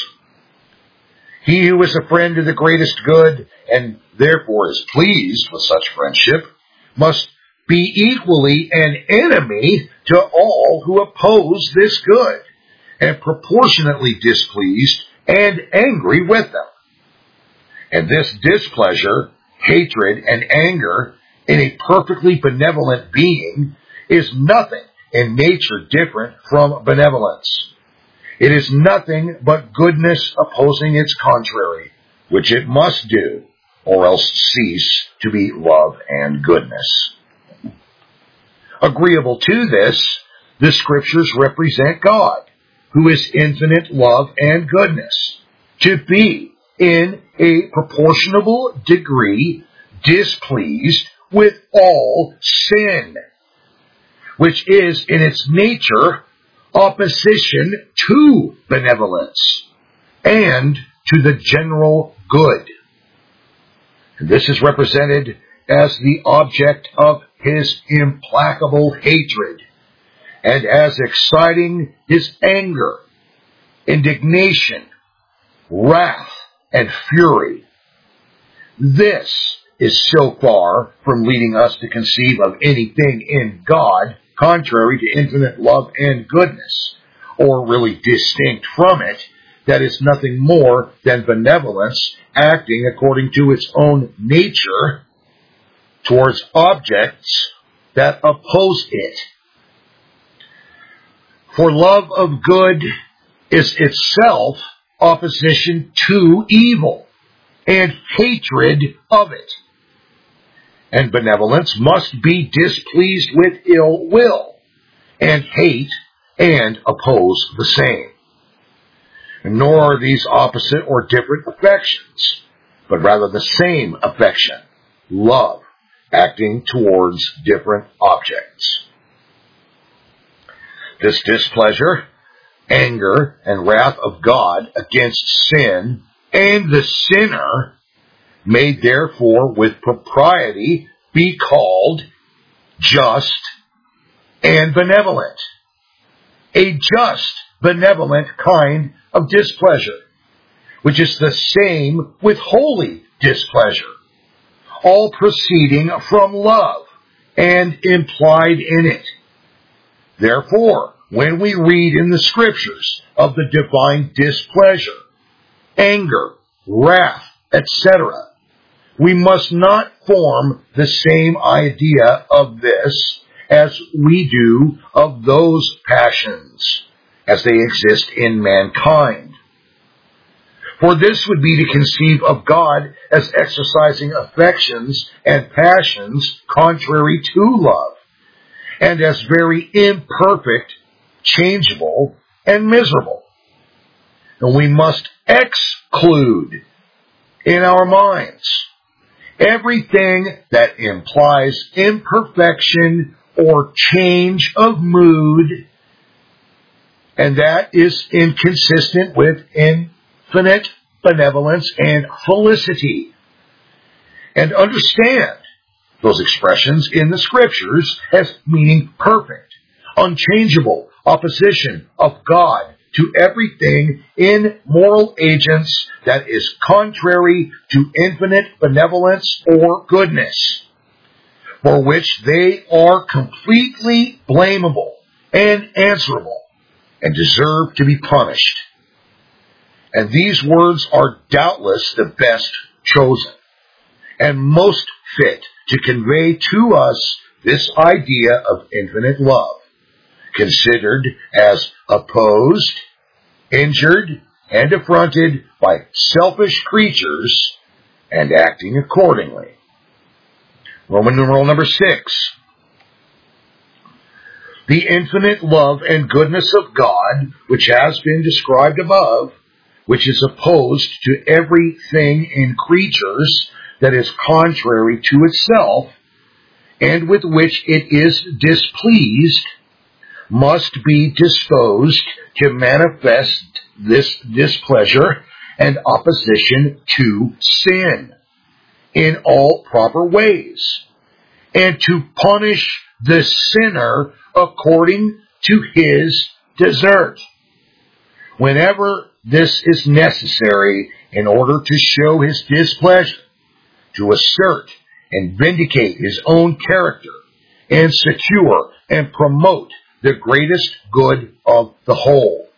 He who is a friend to the greatest good, and therefore is pleased with such friendship, must be equally an enemy to all who oppose this good, and proportionately displeased and angry with them. And this displeasure, hatred, and anger in a perfectly benevolent being is nothing in nature different from benevolence. It is nothing but goodness opposing its contrary, which it must do, or else cease to be love and goodness. Agreeable to this, the Scriptures represent God, who is infinite love and goodness, to be in a proportionable degree displeased with all sin, which is in its nature opposition to benevolence and to the general good. And this is represented as the object of his implacable hatred, and as exciting his anger, indignation, wrath, and fury. This is so far from leading us to conceive of anything in God contrary to infinite love and goodness, or really distinct from it, that is nothing more than benevolence acting according to its own nature towards objects that oppose it. For love of good is itself opposition to evil and hatred of it. And benevolence must be displeased with ill will, and hate and oppose the same. Nor are these opposite or different affections, but rather the same affection, love, acting towards different objects. This displeasure, anger, and wrath of God against sin and the sinner may therefore with propriety be called just and benevolent. A just, benevolent kind of displeasure, which is the same with holy displeasure, all proceeding from love and implied in it. Therefore, when we read in the Scriptures of the divine displeasure, anger, wrath, etc., we must not form the same idea of this as we do of those passions, as they exist in mankind. For this would be to conceive of God as exercising affections and passions contrary to love, and as very imperfect, changeable, and miserable. And we must exclude in our minds everything that implies imperfection or change of mood, and that is inconsistent with infinite benevolence and felicity. And understand those expressions in the Scriptures as meaning perfect, unchangeable opposition of God to everything in moral agents that is contrary to infinite benevolence or goodness, for which they are completely blamable and answerable and deserve to be punished. And these words are doubtless the best chosen and most fit to convey to us this idea of infinite love, considered as opposed, injured, and affronted by selfish creatures, and acting accordingly. Roman numeral number 6. The infinite love and goodness of God, which has been described above, which is opposed to everything in creatures that is contrary to itself, and with which it is displeased, must be disposed to manifest this displeasure and opposition to sin in all proper ways, and to punish the sinner according to his desert, whenever this is necessary in order to show his displeasure, to assert and vindicate his own character, and secure and promote the greatest good of the whole.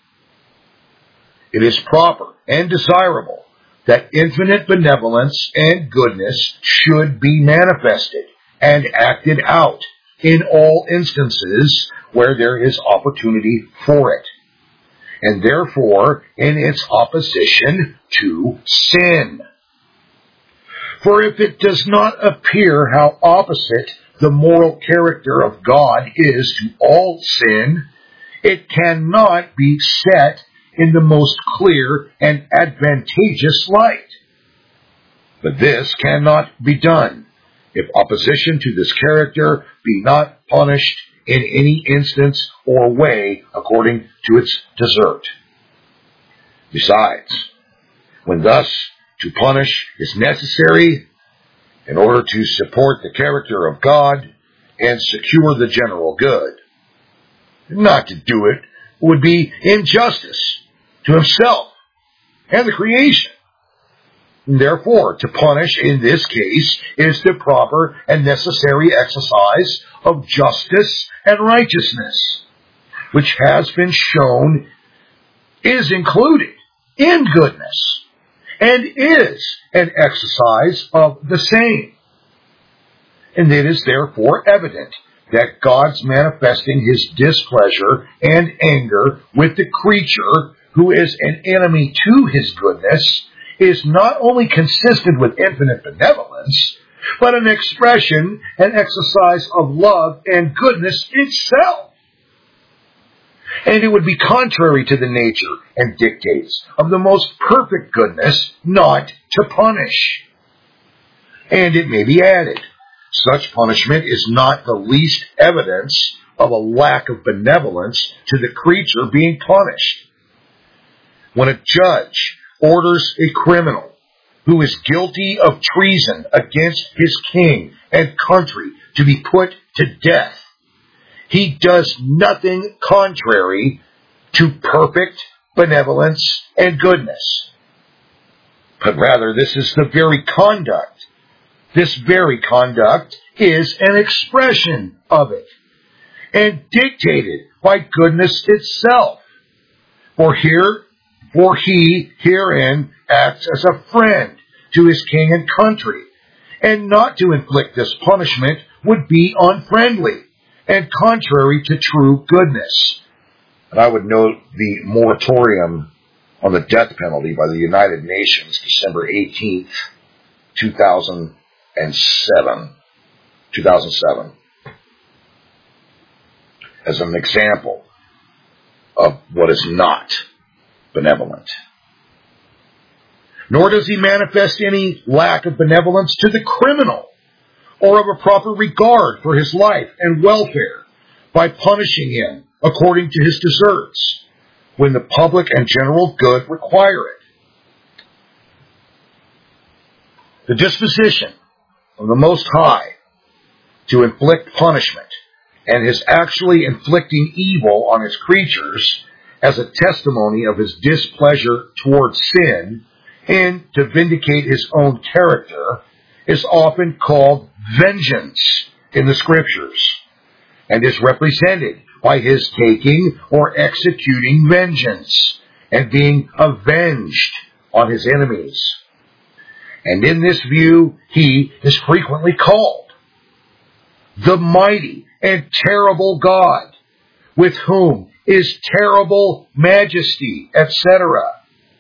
It is proper and desirable that infinite benevolence and goodness should be manifested and acted out in all instances where there is opportunity for it, and therefore in its opposition to sin. For if it does not appear how opposite the moral character of God is to all sin, it cannot be set in the most clear and advantageous light. But this cannot be done if opposition to this character be not punished in any instance or way according to its desert. Besides, when thus to punish is necessary in order to support the character of God and secure the general good, not to do it would be injustice to himself and the creation. And therefore, to punish in this case is the proper and necessary exercise of justice and righteousness, which has been shown is included in goodness, and is an exercise of the same. And it is therefore evident that God's manifesting his displeasure and anger with the creature who is an enemy to his goodness is not only consistent with infinite benevolence, but an expression and exercise of love and goodness itself. And it would be contrary to the nature and dictates of the most perfect goodness not to punish. And it may be added, such punishment is not the least evidence of a lack of benevolence to the creature being punished. When a judge orders a criminal who is guilty of treason against his king and country to be put to death, He does nothing contrary to perfect benevolence and goodness. But rather, this is the very conduct. This very conduct is an expression of it, and dictated by goodness itself. For he herein acts as a friend to his king and country, and not to inflict this punishment would be unfriendly and contrary to true goodness. And I would note the moratorium on the death penalty by the United Nations, December 18th, 2007, as an example of what is not benevolent. Nor does he manifest any lack of benevolence to the criminal or of a proper regard for his life and welfare by punishing him according to his deserts when the public and general good require it. The disposition of the Most High to inflict punishment and his actually inflicting evil on his creatures as a testimony of his displeasure towards sin and to vindicate his own character is often called vengeance in the Scriptures, and is represented by his taking or executing vengeance and being avenged on his enemies. And in this view, he is frequently called the mighty and terrible God, with whom is terrible majesty, etc.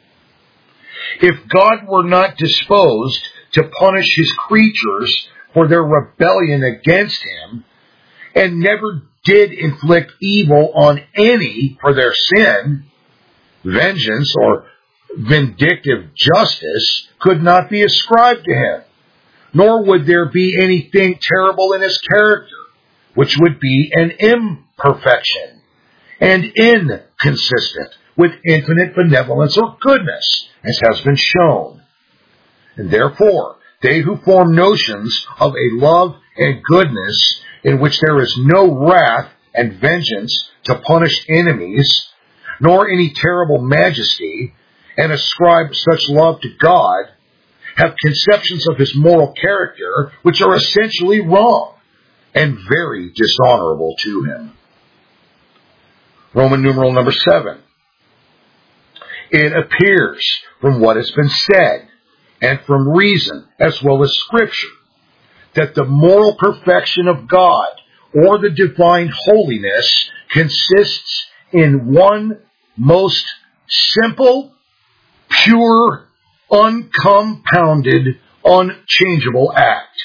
If God were not disposed to punish his creatures for their rebellion against him, and never did inflict evil on any for their sin, vengeance or vindictive justice could not be ascribed to him, nor would there be anything terrible in his character, which would be an imperfection and inconsistent with infinite benevolence or goodness, as has been shown. And therefore, they who form notions of a love and goodness in which there is no wrath and vengeance to punish enemies, nor any terrible majesty, and ascribe such love to God, have conceptions of his moral character which are essentially wrong and very dishonorable to him. Roman numeral number 7. It appears from what has been said, and from reason as well as Scripture, that the moral perfection of God or the divine holiness consists in one most simple, pure, uncompounded, unchangeable act.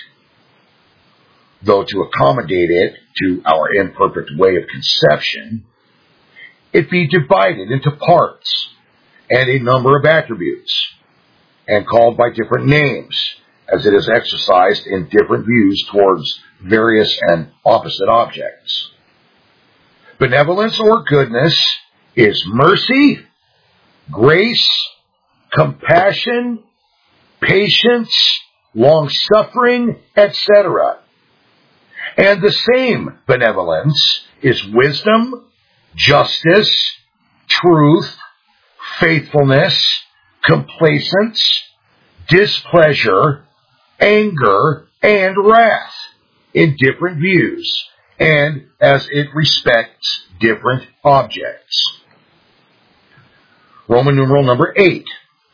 Though to accommodate it to our imperfect way of conception, it be divided into parts and a number of attributes, and called by different names, as it is exercised in different views towards various and opposite objects. Benevolence or goodness is mercy, grace, compassion, patience, long-suffering, etc. And the same benevolence is wisdom, justice, truth, faithfulness, complacence, displeasure, anger, and wrath in different views, and as it respects different objects. Roman numeral number 8.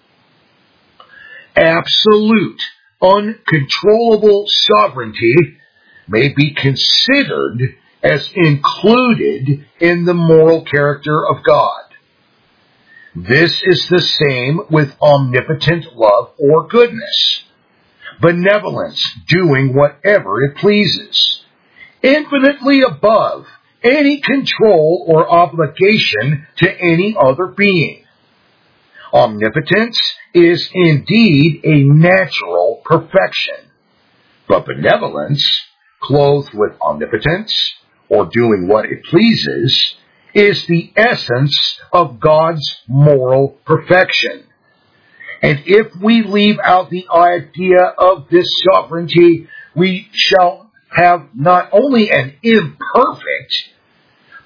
Absolute, uncontrollable sovereignty may be considered as included in the moral character of God. This is the same with omnipotent love or goodness, benevolence doing whatever it pleases, infinitely above any control or obligation to any other being. Omnipotence is indeed a natural perfection, but benevolence, clothed with omnipotence, or doing what it pleases, is the essence of God's moral perfection. And if we leave out the idea of this sovereignty, we shall have not only an imperfect,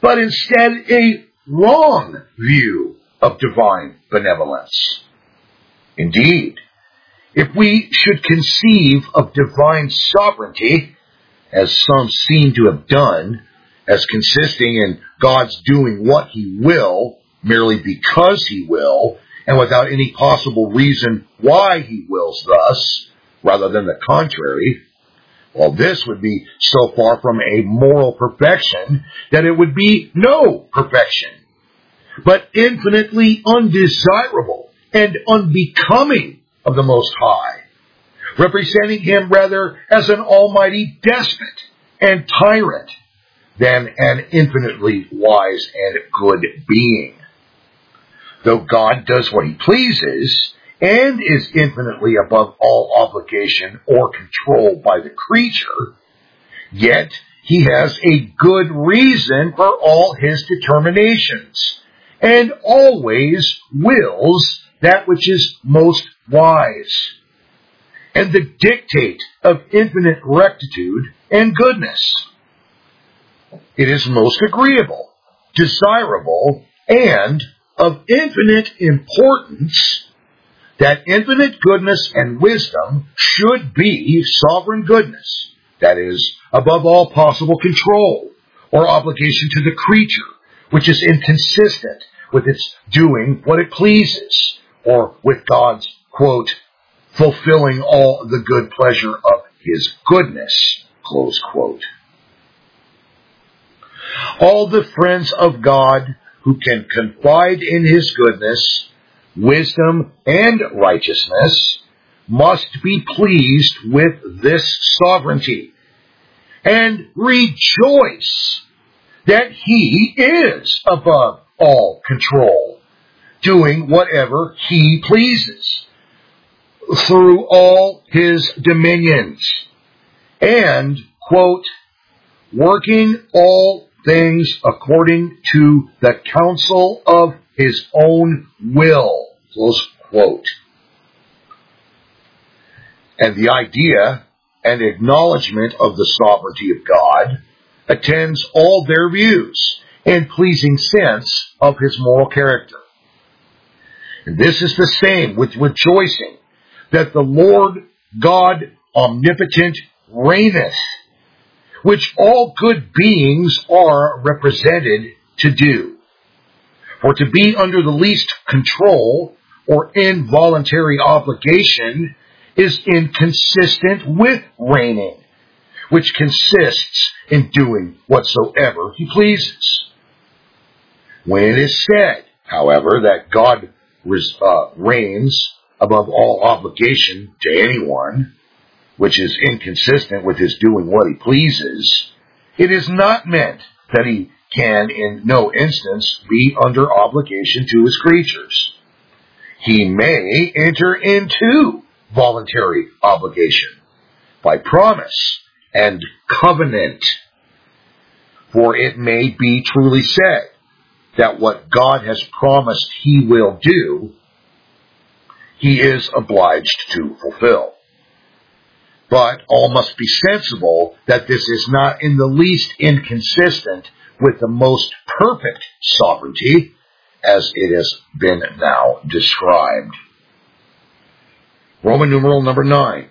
but instead a wrong view of divine benevolence. Indeed, if we should conceive of divine sovereignty, as some seem to have done, as consisting in God's doing what He will, merely because He will, and without any possible reason why He wills thus, rather than the contrary, well, this would be so far from a moral perfection that it would be no perfection, but infinitely undesirable and unbecoming of the Most High, representing Him rather as an almighty despot and tyrant than an infinitely wise and good being. Though God does what He pleases, and is infinitely above all obligation or control by the creature, yet He has a good reason for all His determinations, and always wills that which is most wise, and the dictate of infinite rectitude and goodness. It is most agreeable, desirable, and of infinite importance that infinite goodness and wisdom should be sovereign goodness, that is, above all possible control or obligation to the creature, which is inconsistent with its doing what it pleases, or with God's, quote, fulfilling all the good pleasure of His goodness, close quote. All the friends of God who can confide in His goodness, wisdom, and righteousness must be pleased with this sovereignty and rejoice that He is above all control, doing whatever He pleases through all His dominions, and, quote, working all things according to the counsel of His own will, close quote. And the idea and acknowledgement of the sovereignty of God attends all their views and pleasing sense of His moral character. And this is the same with rejoicing that the Lord God omnipotent reigneth, which all good beings are represented to do. For to be under the least control or involuntary obligation is inconsistent with reigning, which consists in doing whatsoever He pleases. When it is said, however, that God reigns above all obligation to anyone, which is inconsistent with His doing what He pleases, it is not meant that He can in no instance be under obligation to His creatures. He may enter into voluntary obligation by promise and covenant, for it may be truly said that what God has promised He will do, He is obliged to fulfill. But all must be sensible that this is not in the least inconsistent with the most perfect sovereignty, as it has been now described. Roman numeral number 9.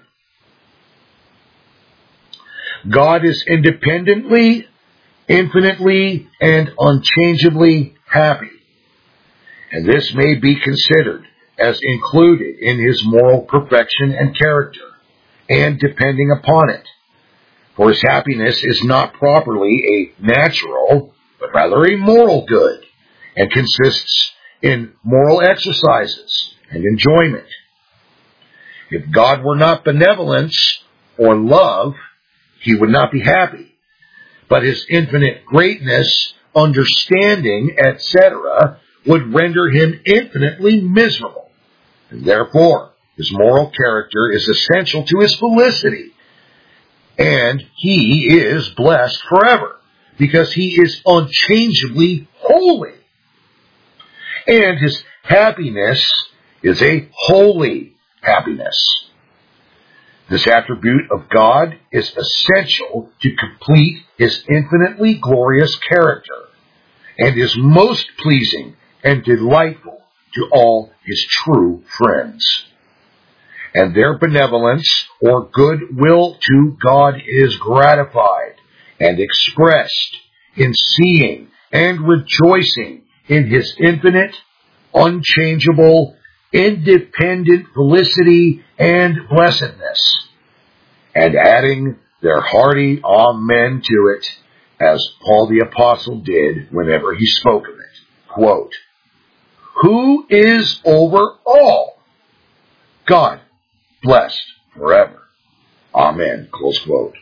God is independently, infinitely, and unchangeably happy, and this may be considered as included in His moral perfection and character, and depending upon it. For His happiness is not properly a natural, but rather a moral good, and consists in moral exercises and enjoyment. If God were not benevolence or love, He would not be happy. But His infinite greatness, understanding, etc., would render Him infinitely miserable. And therefore, His moral character is essential to His felicity. And He is blessed forever, because He is unchangeably holy. And His happiness is a holy happiness. This attribute of God is essential to complete His infinitely glorious character, and is most pleasing and delightful to all his true friends. And their benevolence or good will to God is gratified and expressed in seeing and rejoicing in his infinite, unchangeable, independent felicity and blessedness, and adding their hearty amen to it, as Paul the Apostle did whenever he spoke of it. Quote, "Who is over all? God, blessed forever. Amen." Close quote.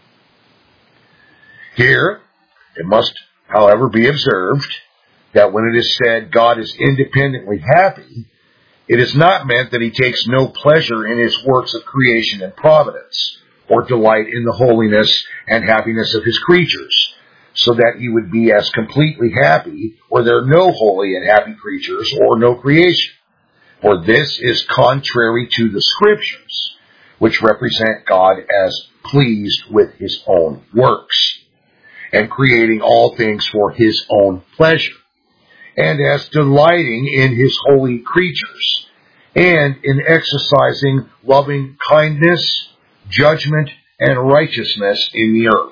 Here, it must, however, be observed that when it is said God is independently happy, it is not meant that he takes no pleasure in his works of creation and providence, or delight in the holiness and happiness of his creatures, so that he would be as completely happy were there no holy and happy creatures or no creation. For this is contrary to the Scriptures, which represent God as pleased with his own works, and creating all things for his own pleasure, and as delighting in his holy creatures, and in exercising loving kindness, judgment, and righteousness in the earth.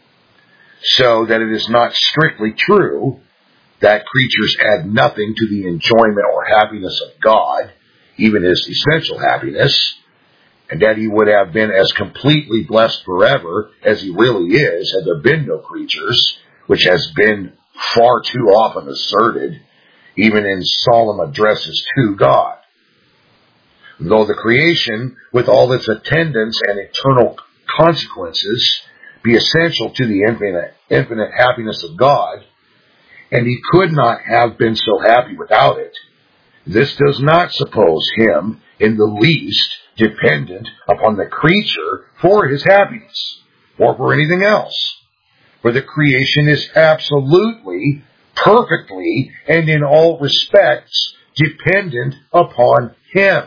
So that it is not strictly true that creatures add nothing to the enjoyment or happiness of God, even his essential happiness, and that he would have been as completely blessed forever as he really is had there been no creatures, which has been far too often asserted, even in solemn addresses to God. Though the creation, with all its attendants and eternal consequences, be essential to the infinite happiness of God, and he could not have been so happy without it, this does not suppose him in the least dependent upon the creature for his happiness, or for anything else. For the creation is absolutely, perfectly, and in all respects dependent upon him,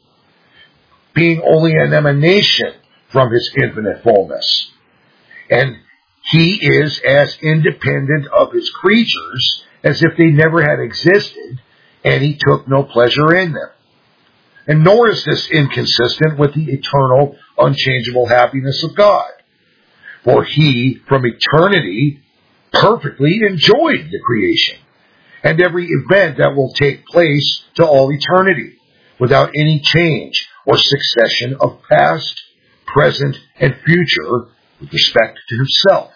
being only an emanation from his infinite fullness. And he is as independent of his creatures as if they never had existed, and he took no pleasure in them. And nor is this inconsistent with the eternal, unchangeable happiness of God. For he, from eternity, perfectly enjoyed the creation, and every event that will take place to all eternity, without any change or succession of past, present, and future with respect to himself.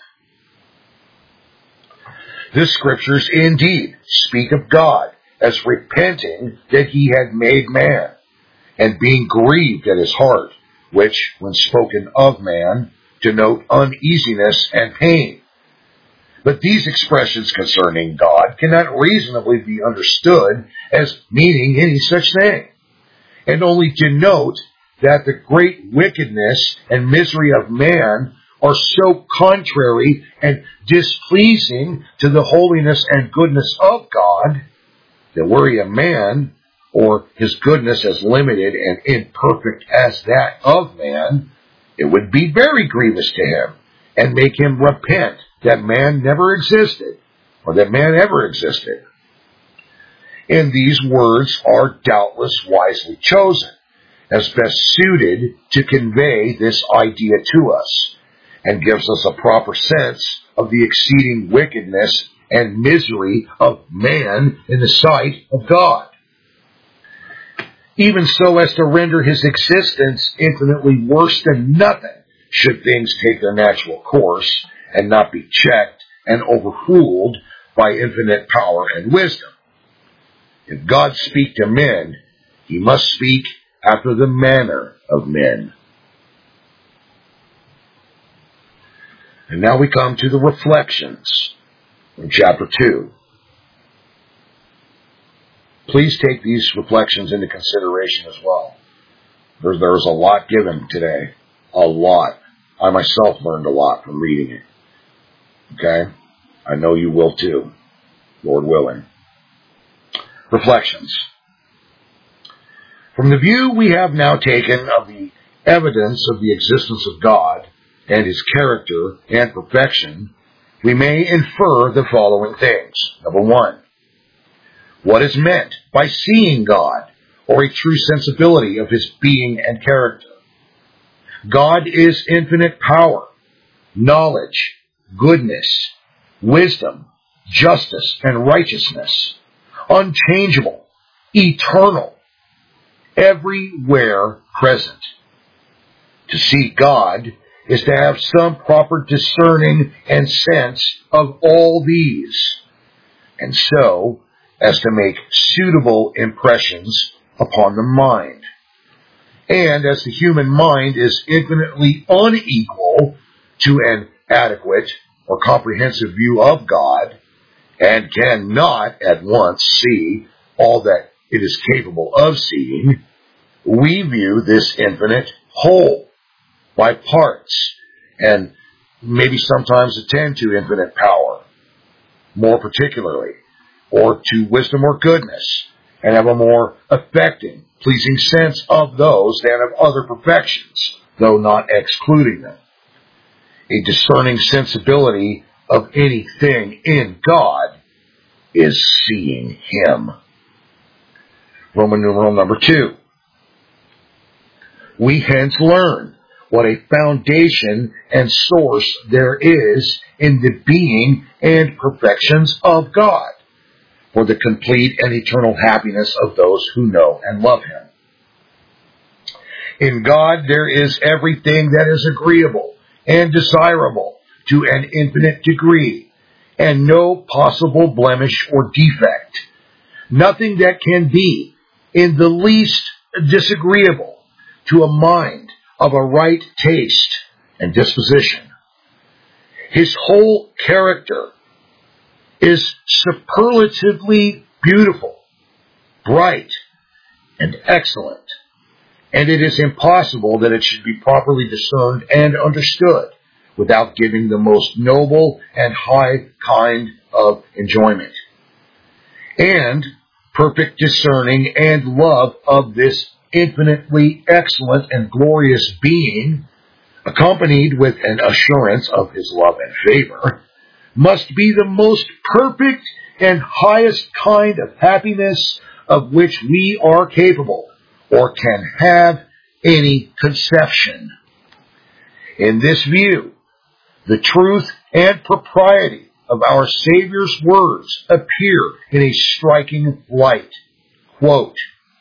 The Scriptures indeed speak of God as repenting that he had made man, and being grieved at his heart, which, when spoken of man, denote uneasiness and pain. But these expressions concerning God cannot reasonably be understood as meaning any such thing, and only denote that the great wickedness and misery of man are so contrary and displeasing to the holiness and goodness of God, that were he a man, or his goodness as limited and imperfect as that of man, it would be very grievous to him, and make him repent that man never existed, or that man ever existed. And these words are doubtless wisely chosen, as best suited to convey this idea to us, and gives us a proper sense of the exceeding wickedness and misery of man in the sight of God, even so as to render his existence infinitely worse than nothing, should things take their natural course and not be checked and overruled by infinite power and wisdom. If God speak to men, he must speak after the manner of men. And now we come to the reflections from chapter 2. Please take these reflections into consideration as well. There's a lot given today. A lot. I myself learned a lot from reading it. Okay? I know you will too, Lord willing. Reflections. From the view we have now taken of the evidence of the existence of God and his character and perfection, we may infer the following things. Number one, what is meant by seeing God, or a true sensibility of His being and character? God is infinite power, knowledge, goodness, wisdom, justice, and righteousness, unchangeable, eternal, everywhere present. To see God is to have some proper discerning and sense of all these, and so as to make suitable impressions upon the mind. And as the human mind is infinitely unequal to an adequate or comprehensive view of God, and cannot at once see all that it is capable of seeing, we view this infinite whole by parts, and maybe sometimes attend to infinite power, more particularly, or to wisdom or goodness, and have a more affecting, pleasing sense of those than of other perfections, though not excluding them. A discerning sensibility of anything in God is seeing Him. Roman numeral number 2. We hence learn what a foundation and source there is in the being and perfections of God, for the complete and eternal happiness of those who know and love Him. In God there is everything that is agreeable and desirable to an infinite degree, and no possible blemish or defect. Nothing that can be in the least disagreeable to a mind of a right taste and disposition. His whole character is superlatively beautiful, bright, and excellent, and it is impossible that it should be properly discerned and understood without giving the most noble and high kind of enjoyment. And perfect discerning and love of this infinitely excellent and glorious being, accompanied with an assurance of His love and favor, must be the most perfect and highest kind of happiness of which we are capable, or can have any conception. In this view, the truth and propriety of our Savior's words appear in a striking light. Quote,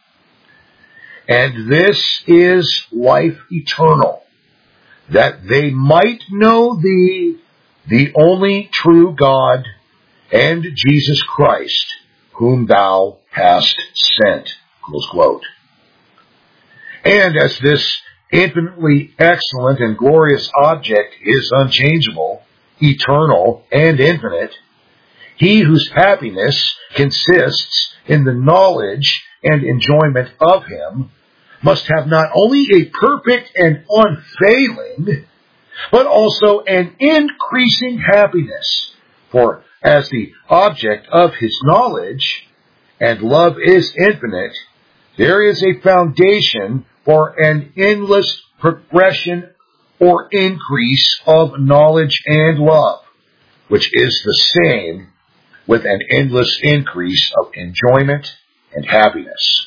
"And this is life eternal, that they might know Thee, the only true God, and Jesus Christ, whom Thou hast sent." Close quote. And as this infinitely excellent and glorious object is unchangeable, eternal, and infinite, he whose happiness consists in the knowledge and enjoyment of Him must have not only a perfect and unfailing, but also an increasing happiness. For as the object of his knowledge and love is infinite, there is a foundation for an endless progression or increase of knowledge and love, which is the same with an endless increase of enjoyment and happiness.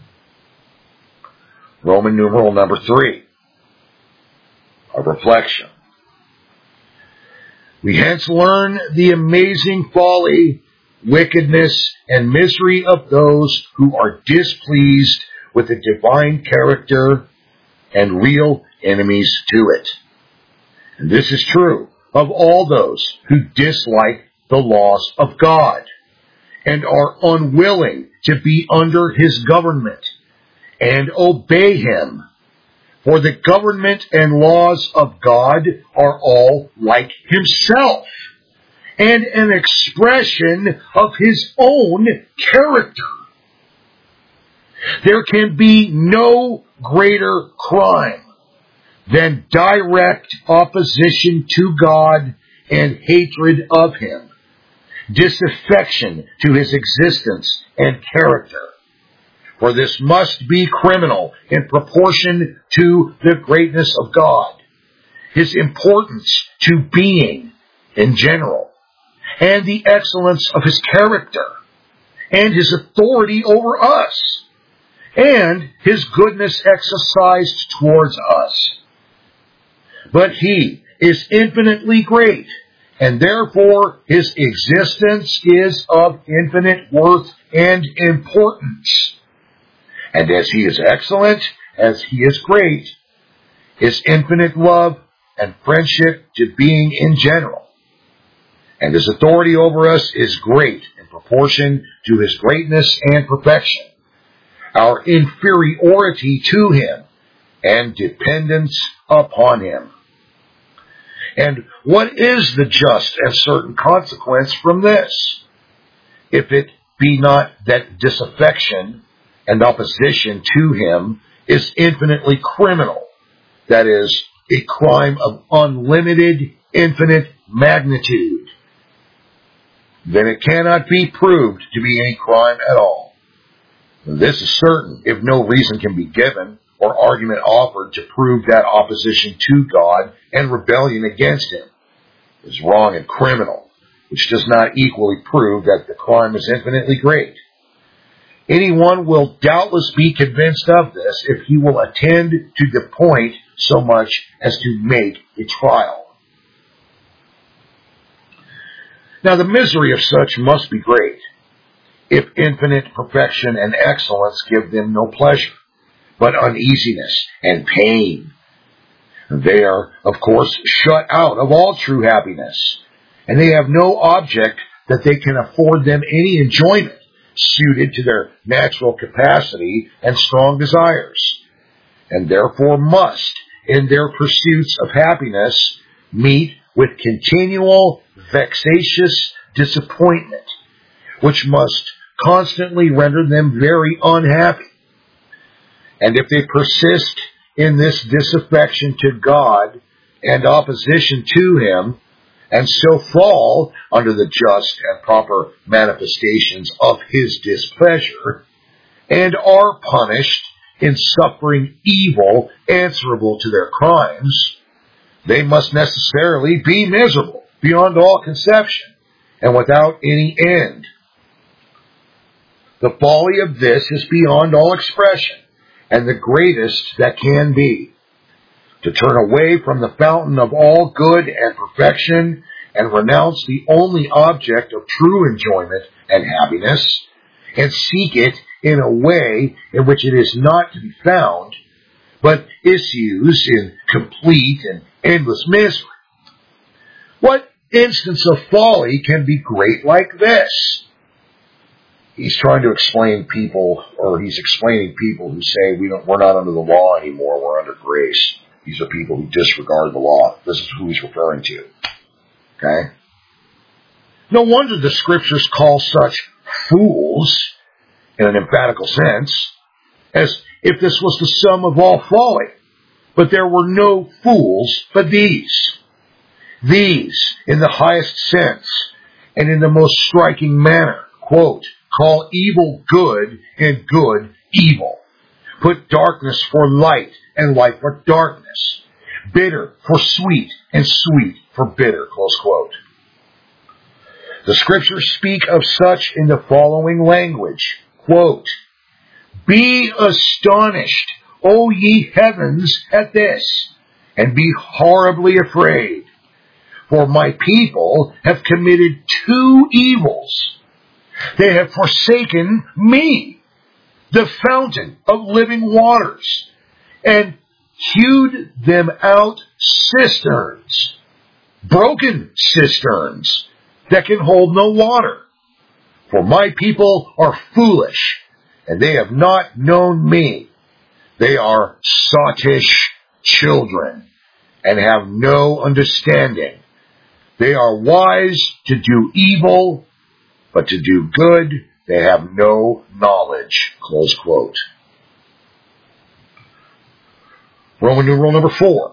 Roman numeral number 3, a reflection. We hence learn the amazing folly, wickedness, and misery of those who are displeased with the divine character and real enemies to it. And this is true of all those who dislike the laws of God and are unwilling to be under His government and obey Him. For the government and laws of God are all like Himself, and an expression of His own character. There can be no greater crime than direct opposition to God and hatred of Him, disaffection to His existence and character. For this must be criminal in proportion to the greatness of God, His importance to being, in general, and the excellence of his character, and his authority over us, and his goodness exercised towards us. But he is infinitely great, and therefore his existence is of infinite worth and importance. And as he is excellent, as he is great, his infinite love and friendship to being in general, and his authority over us is great in proportion to his greatness and perfection, our inferiority to him, and dependence upon him. And what is the just and certain consequence from this? If it be not that disaffection and opposition to him is infinitely criminal, that is, a crime of unlimited, infinite magnitude, then it cannot be proved to be any crime at all. This is certain, if no reason can be given or argument offered to prove that opposition to God and rebellion against him is wrong and criminal, which does not equally prove that the crime is infinitely great. Anyone will doubtless be convinced of this if he will attend to the point so much as to make a trial. Now the misery of such must be great, if infinite perfection and excellence give them no pleasure, but uneasiness and pain. They are, of course, shut out of all true happiness, and they have no object that they can afford them any enjoyment suited to their natural capacity and strong desires, and therefore must, in their pursuits of happiness, meet with continual vexatious disappointment, which must constantly render them very unhappy. And if they persist in this disaffection to God and opposition to him, and so fall under the just and proper manifestations of his displeasure, and are punished in suffering evil answerable to their crimes, they must necessarily be miserable beyond all conception, and without any end. The folly of this is beyond all expression, and the greatest that can be. To turn away from the fountain of all good and perfection, and renounce the only object of true enjoyment and happiness, and seek it in a way in which it is not to be found, but issues in complete and endless misery. What instance of folly can be great like this? He's trying to explain people, or he's explaining people who say we're not under the law anymore, we're under grace. These are people who disregard the law. This is who he's referring to. Okay? No wonder the scriptures call such fools, in an emphatical sense, as if this was the sum of all folly. But there were no fools but these. These, in the highest sense, and in the most striking manner, quote, call evil good and good evil. Put darkness for light and light for darkness. Bitter for sweet and sweet for bitter, close quote. The scriptures speak of such in the following language, quote, be astonished, O ye heavens, at this, and be horribly afraid. For my people have committed two evils. They have forsaken me, the fountain of living waters, and hewed them out cisterns, broken cisterns that can hold no water. For my people are foolish, and they have not known me. They are sottish children, and have no understanding. They are wise to do evil, but to do good they have no knowledge. Close quote. Roman numeral number 4.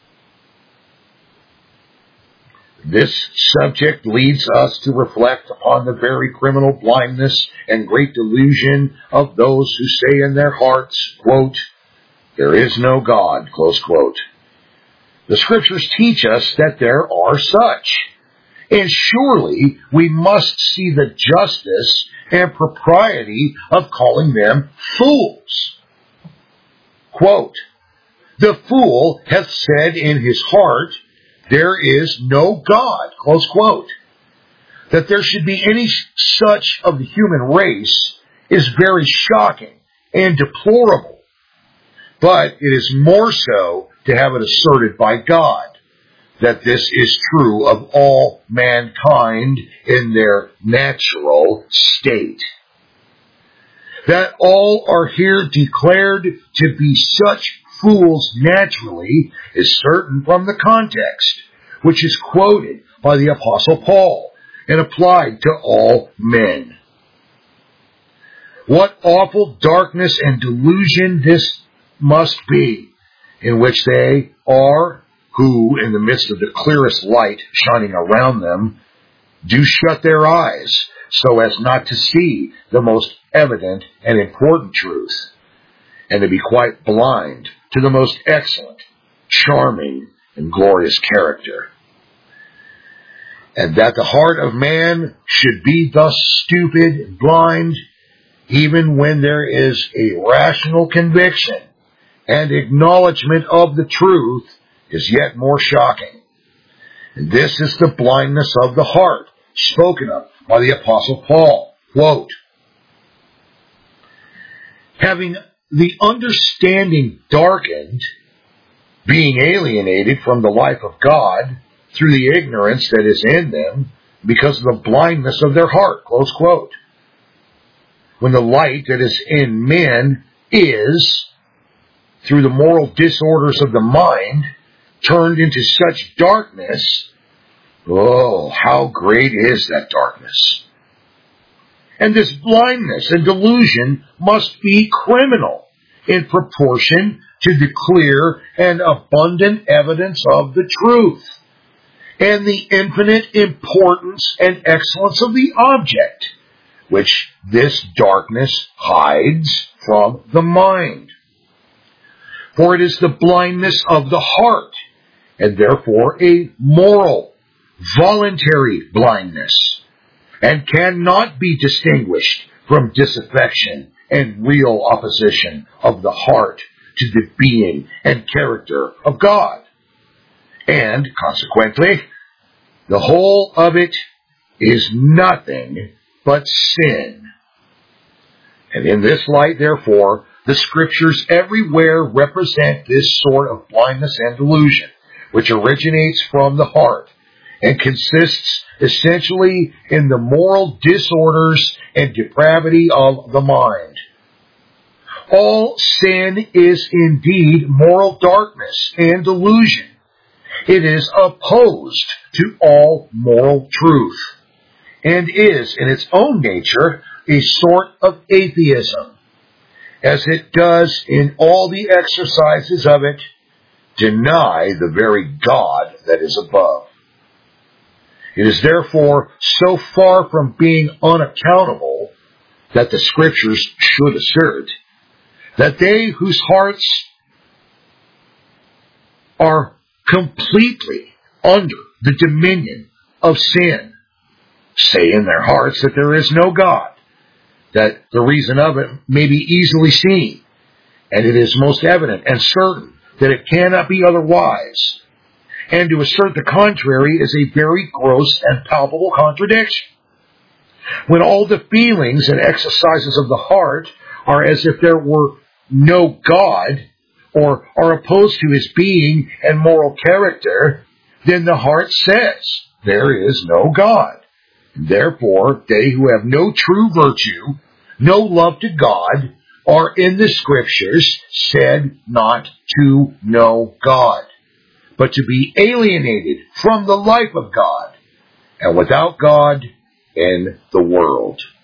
This subject leads us to reflect upon the very criminal blindness and great delusion of those who say in their hearts, quote, there is no God, close quote. The scriptures teach us that there are such, And surely we must see the justice and propriety of calling them fools. Quote, "The fool hath said in his heart, there is no God." Close quote. That there should be any such of the human race is very shocking and deplorable. But it is more so to have it asserted by God that this is true of all mankind in their natural state. That all are here declared to be such fools naturally is certain from the context, which is quoted by the Apostle Paul and applied to all men. What awful darkness and delusion this must be, in which they are who, in the midst of the clearest light shining around them, do shut their eyes so as not to see the most evident and important truth, and to be quite blind to the most excellent, charming, and glorious character. And that the heart of man should be thus stupid and blind, even when there is a rational conviction and acknowledgement of the truth, is yet more shocking. And this is the blindness of the heart, spoken of by the Apostle Paul. Quote, "Having the understanding darkened, being alienated from the life of God through the ignorance that is in them, because of the blindness of their heart." Close quote. When the light that is in men is, through the moral disorders of the mind, turned into such darkness, oh, how great is that darkness! And this blindness and delusion must be criminal in proportion to the clear and abundant evidence of the truth, and the infinite importance and excellence of the object, which this darkness hides from the mind. For it is the blindness of the heart, and therefore a moral, voluntary blindness, and cannot be distinguished from disaffection and real opposition of the heart to the being and character of God. And, consequently, the whole of it is nothing but sin. And in this light, therefore, the Scriptures everywhere represent this sort of blindness and delusion, which originates from the heart and consists essentially in the moral disorders and depravity of the mind. All sin is indeed moral darkness and delusion. It is opposed to all moral truth, and is in its own nature a sort of atheism, as it does in all the exercises of it deny the very God that is above. It is therefore so far from being unaccountable that the Scriptures should assert that they whose hearts are completely under the dominion of sin say in their hearts that there is no God, that the reason of it may be easily seen, and it is most evident and certain that it cannot be otherwise. And to assert the contrary is a very gross and palpable contradiction. When all the feelings and exercises of the heart are as if there were no God, or are opposed to his being and moral character, then the heart says, there is no God. Therefore, they who have no true virtue, no love to God, are in the Scriptures said not to know God, but to be alienated from the life of God, and without God in the world.